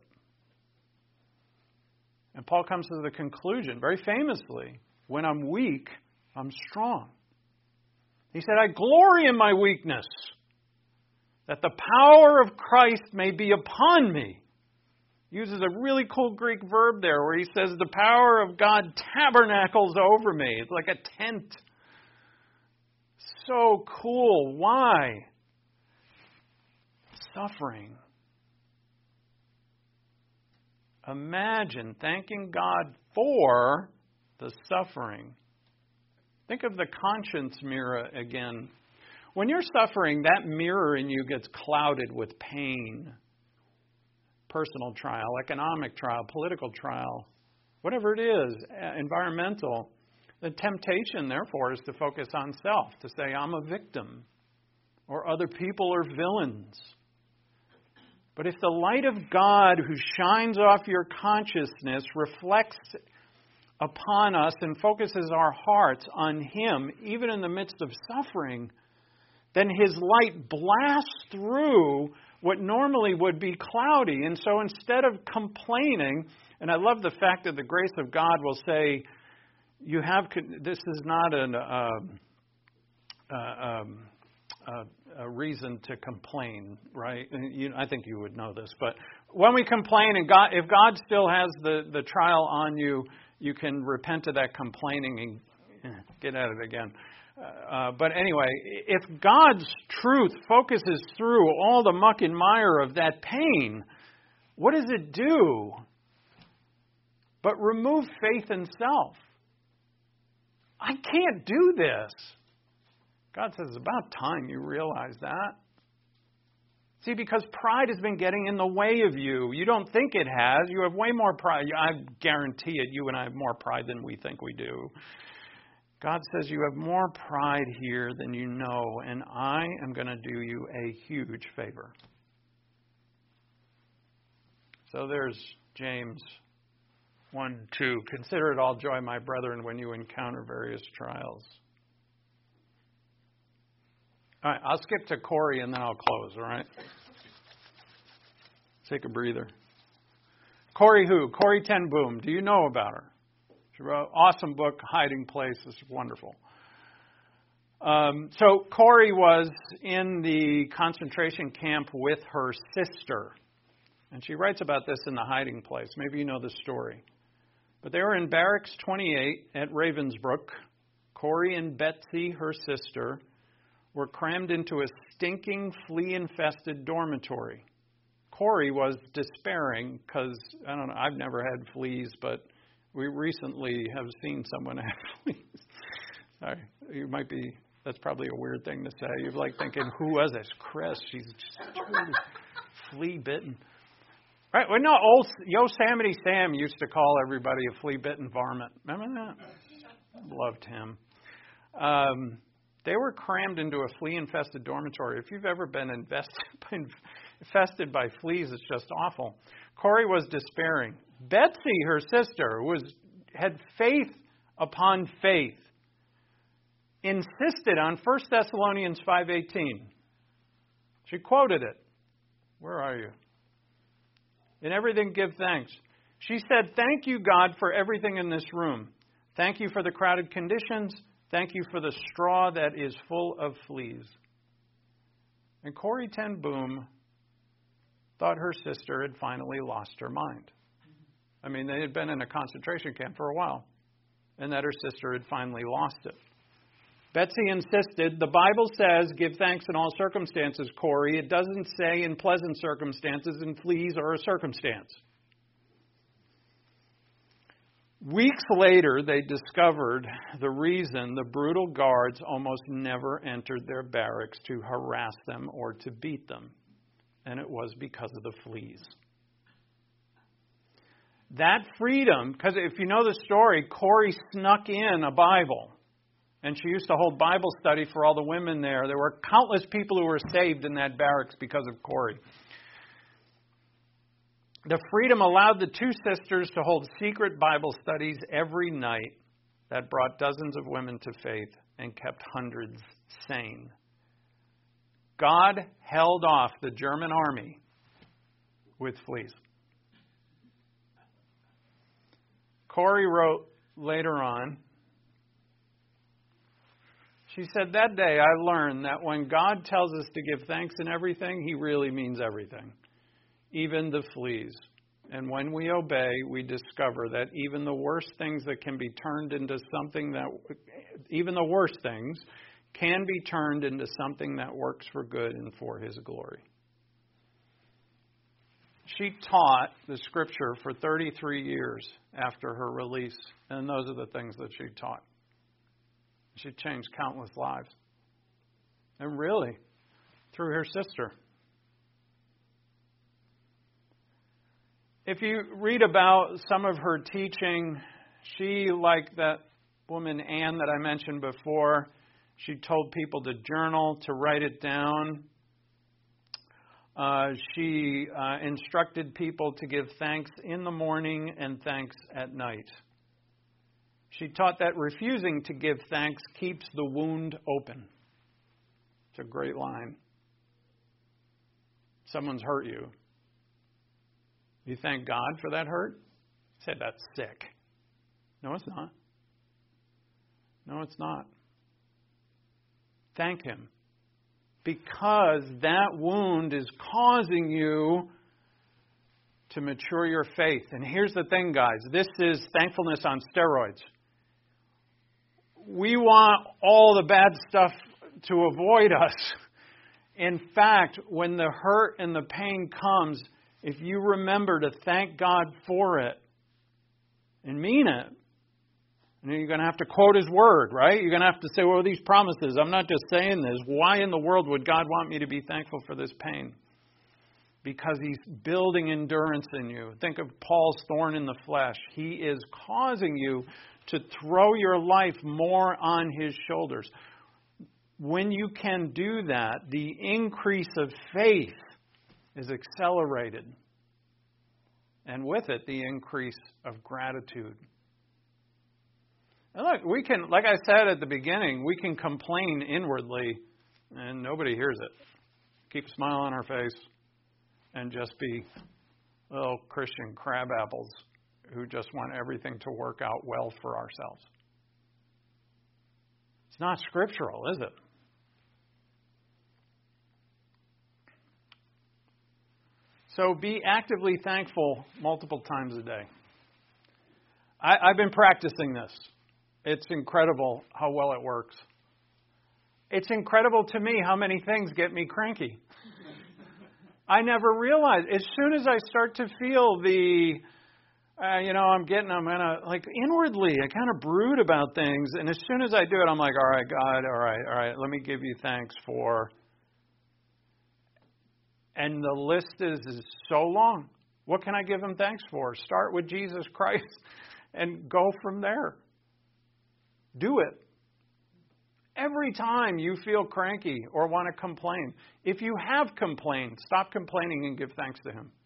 And Paul comes to the conclusion, very famously, when I'm weak, I'm strong. He said, I glory in my weakness, that the power of Christ may be upon me. Uses a really cool Greek verb there where he says the power of God tabernacles over me. It's like a tent. So cool. Why? Suffering. Imagine thanking God for the suffering. Think of the conscience mirror again. When you're suffering, that mirror in you gets clouded with pain. Personal trial, economic trial, political trial, whatever it is, environmental. The temptation, therefore, is to focus on self, to say, I'm a victim, or other people are villains. But if the light of God who shines off your consciousness reflects upon us and focuses our hearts on Him, even in the midst of suffering, then His light blasts through what normally would be cloudy. And so instead of complaining, and I love the fact that the grace of God will say, this is not a reason to complain, right? I think you would know this. But when we complain, and if God still has the trial on you, you can repent of that complaining and get at it again. But anyway, if God's truth focuses through all the muck and mire of that pain, what does it do but remove faith in self? I can't do this. God says, it's about time you realize that. See, because pride has been getting in the way of you. You don't think it has. You have way more pride. I guarantee it, you and I have more pride than we think we do. God says you have more pride here than you know, and I am going to do you a huge favor. So there's James 1:2. Consider it all joy, my brethren, when you encounter various trials. All right, I'll skip to Corrie and then I'll close, all right? Take a breather. Corrie who? Corrie ten Boom. Do you know about her? She wrote an awesome book, Hiding Place. It's wonderful. So Corrie was in the concentration camp with her sister. And she writes about this in The Hiding Place. Maybe you know the story. But they were in Barracks 28 at Ravensbrück. Corrie and Betsy, her sister, were crammed into a stinking, flea-infested dormitory. Corrie was despairing because, I don't know, I've never had fleas, but we recently have seen someone have fleas. Sorry, you might be, that's probably a weird thing to say. You're like thinking, who was this? Chris, she's just totally flea-bitten. Right, well, no, old Yosemite Sam used to call everybody a flea-bitten varmint. Remember that? Loved him. They were crammed into a flea-infested dormitory. If you've ever been infested by fleas, it's just awful. Corrie was despairing. Betsy, her sister, had faith upon faith, insisted on 1 Thessalonians 5:18. She quoted it. Where are you? In everything give thanks. She said, thank you, God, for everything in this room. Thank you for the crowded conditions. Thank you for the straw that is full of fleas. And Corrie ten Boom thought her sister had finally lost her mind. I mean, they had been in a concentration camp for a while, and that her sister had finally lost it. Betsy insisted, the Bible says, give thanks in all circumstances, Corrie. It doesn't say in pleasant circumstances, and fleas are a circumstance. Weeks later, they discovered the reason the brutal guards almost never entered their barracks to harass them or to beat them. And it was because of the fleas. That freedom, because if you know the story, Corrie snuck in a Bible. And she used to hold Bible study for all the women there. There were countless people who were saved in that barracks because of Corrie. The freedom allowed the two sisters to hold secret Bible studies every night that brought dozens of women to faith and kept hundreds sane. God held off the German army with fleas. Corrie wrote later on, she said, that day I learned that when God tells us to give thanks in everything, He really means everything, even the fleas. And when we obey, we discover that even the worst things that can be turned into something that, even the worst things can be turned into something that works for good and for His glory. She taught the Scripture for 33 years after her release, and those are the things that she taught. She changed countless lives. And really, through her sister. If you read about some of her teaching, she, like that woman Anne that I mentioned before, she told people to journal, to write it down. She instructed people to give thanks in the morning and thanks at night. She taught that refusing to give thanks keeps the wound open. It's a great line. Someone's hurt you. You thank God for that hurt? He said, that's sick. No, it's not. No, it's not. Thank Him. Because that wound is causing you to mature your faith. And here's the thing, guys. This is thankfulness on steroids. We want all the bad stuff to avoid us. In fact, when the hurt and the pain comes, if you remember to thank God for it and mean it, and you're going to have to quote His Word, right? You're going to have to say, well, these promises, I'm not just saying this. Why in the world would God want me to be thankful for this pain? Because He's building endurance in you. Think of Paul's thorn in the flesh. He is causing you to throw your life more on His shoulders. When you can do that, the increase of faith is accelerated. And with it, the increase of gratitude. And look, we can, like I said at the beginning, we can complain inwardly and nobody hears it. Keep a smile on our face and just be little Christian crab apples who just want everything to work out well for ourselves. It's not scriptural, is it? So be actively thankful multiple times a day. I've been practicing this. It's incredible how well it works. It's incredible to me how many things get me cranky. I never realized. As soon as I start to feel the, I'm going to, like inwardly, I kind of brood about things. And as soon as I do it, I'm like, all right, God, all right, let me give you thanks for. And the list is so long. What can I give him thanks for? Start with Jesus Christ and go from there. Do it. Every time you feel cranky or want to complain, if you have complained, stop complaining and give thanks to him.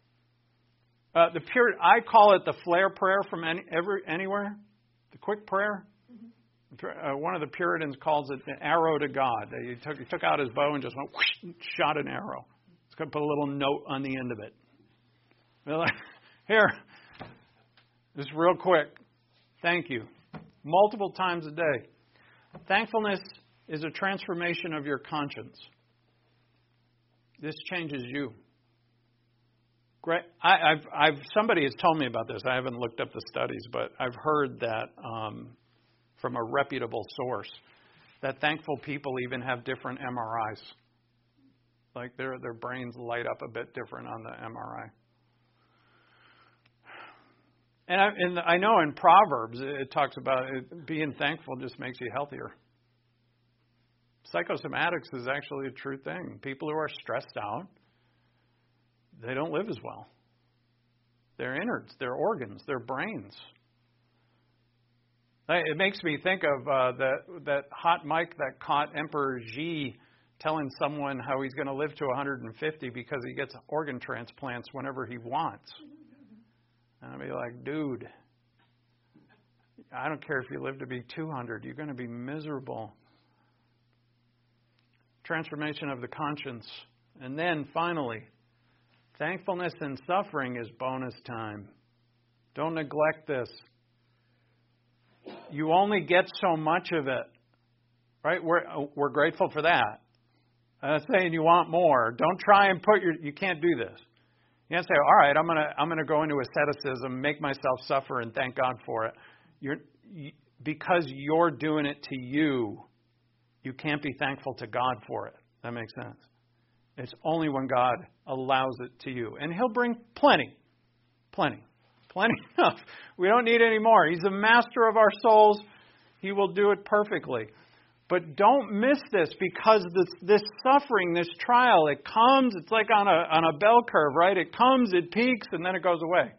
I call it the flare prayer from anywhere, the quick prayer. One of the Puritans calls it the arrow to God. He took out his bow and just went whoosh, shot an arrow. It's going to put a little note on the end of it. Here, just real quick. Thank you. Multiple times a day. Thankfulness is a transformation of your conscience. This changes you. Great. Somebody has told me about this. I haven't looked up the studies, but I've heard that from a reputable source that thankful people even have different MRIs. Like their brains light up a bit different on the MRI. And I know in Proverbs it talks about being thankful just makes you healthier. Psychosomatics is actually a true thing. People who are stressed out, they don't live as well. Their innards, their organs, their brains. It makes me think of that hot mic that caught Emperor Xi telling someone how he's going to live to 150 because he gets organ transplants whenever he wants. And I'd be like, dude, I don't care if you live to be 200. You're going to be miserable. Transformation of the conscience. And then finally, thankfulness and suffering is bonus time. Don't neglect this. You only get so much of it. Right? We're grateful for that. I'm not saying you want more. Don't try and you can't do this. You can't say, all right, I'm gonna go into asceticism, make myself suffer, and thank God for it. Because you're doing it to you, you can't be thankful to God for it. That makes sense. It's only when God allows it to you. And he'll bring plenty enough. We don't need any more. He's the master of our souls. He will do it perfectly. But don't miss this, because this suffering, this trial, it comes, it's like on a bell curve, right? It comes, it peaks, and then it goes away.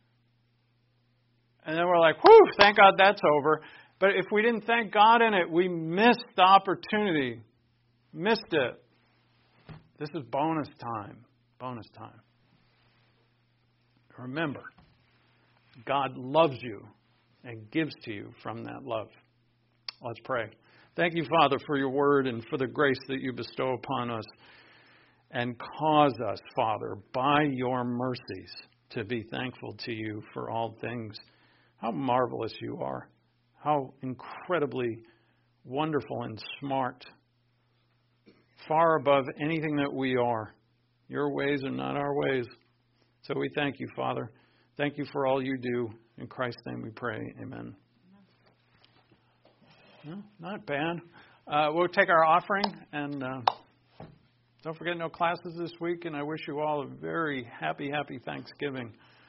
And then we're like, whew, thank God that's over. But if we didn't thank God in it, we missed the opportunity. Missed it. This is bonus time. Bonus time. Remember, God loves you and gives to you from that love. Let's pray. Thank you, Father, for your word and for the grace that you bestow upon us. And cause us, Father, by your mercies, to be thankful to you for all things. How marvelous you are. How incredibly wonderful and smart. Far above anything that we are. Your ways are not our ways. So we thank you, Father. Thank you for all you do. In Christ's name we pray. Amen. No, not bad. We'll take our offering, and don't forget no classes this week, and I wish you all a very happy Thanksgiving.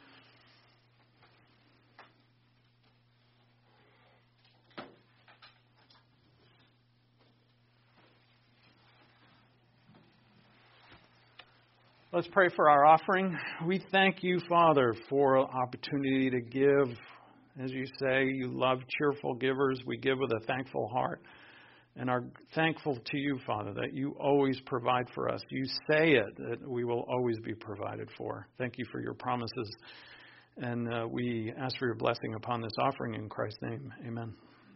Let's pray for our offering. We thank you, Father, for an opportunity to give. As you say, you love cheerful givers. We give with a thankful heart. and are thankful to you, Father, that you always provide for us. You say it, that we will always be provided for. Thank you for your promises. And we ask for your blessing upon this offering in Christ's name. Amen.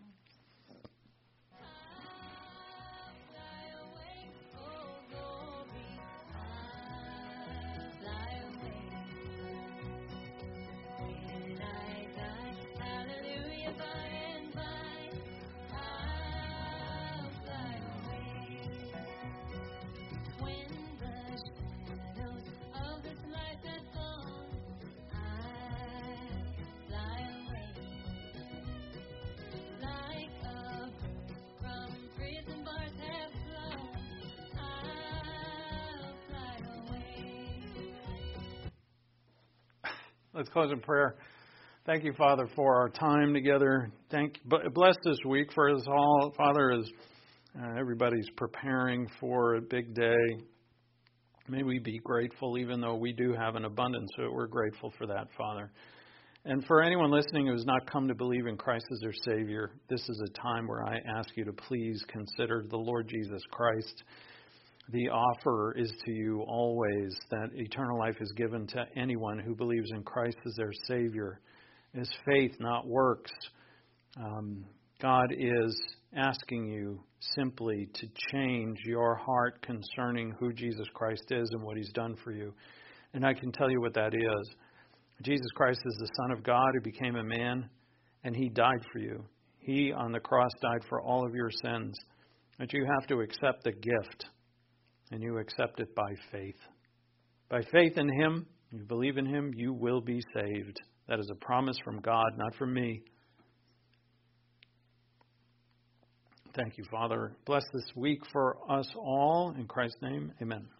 Let's close in prayer. Thank you, Father, for our time together. Bless this week for us all, Father, as everybody's preparing for a big day. May we be grateful, even though we do have an abundance. So we're grateful for that, Father. And for anyone listening who has not come to believe in Christ as their Savior, this is a time where I ask you to please consider the Lord Jesus Christ. The offer is to you always that eternal life is given to anyone who believes in Christ as their Savior. It is faith, not works. God is asking you simply to change your heart concerning who Jesus Christ is and what He's done for you. And I can tell you what that is. Jesus Christ is the Son of God who became a man, and He died for you. He, on the cross, died for all of your sins. But you have to accept the gift. And you accept it by faith. By faith in Him, you believe in Him, you will be saved. That is a promise from God, not from me. Thank you, Father. Bless this week for us all. In Christ's name, amen.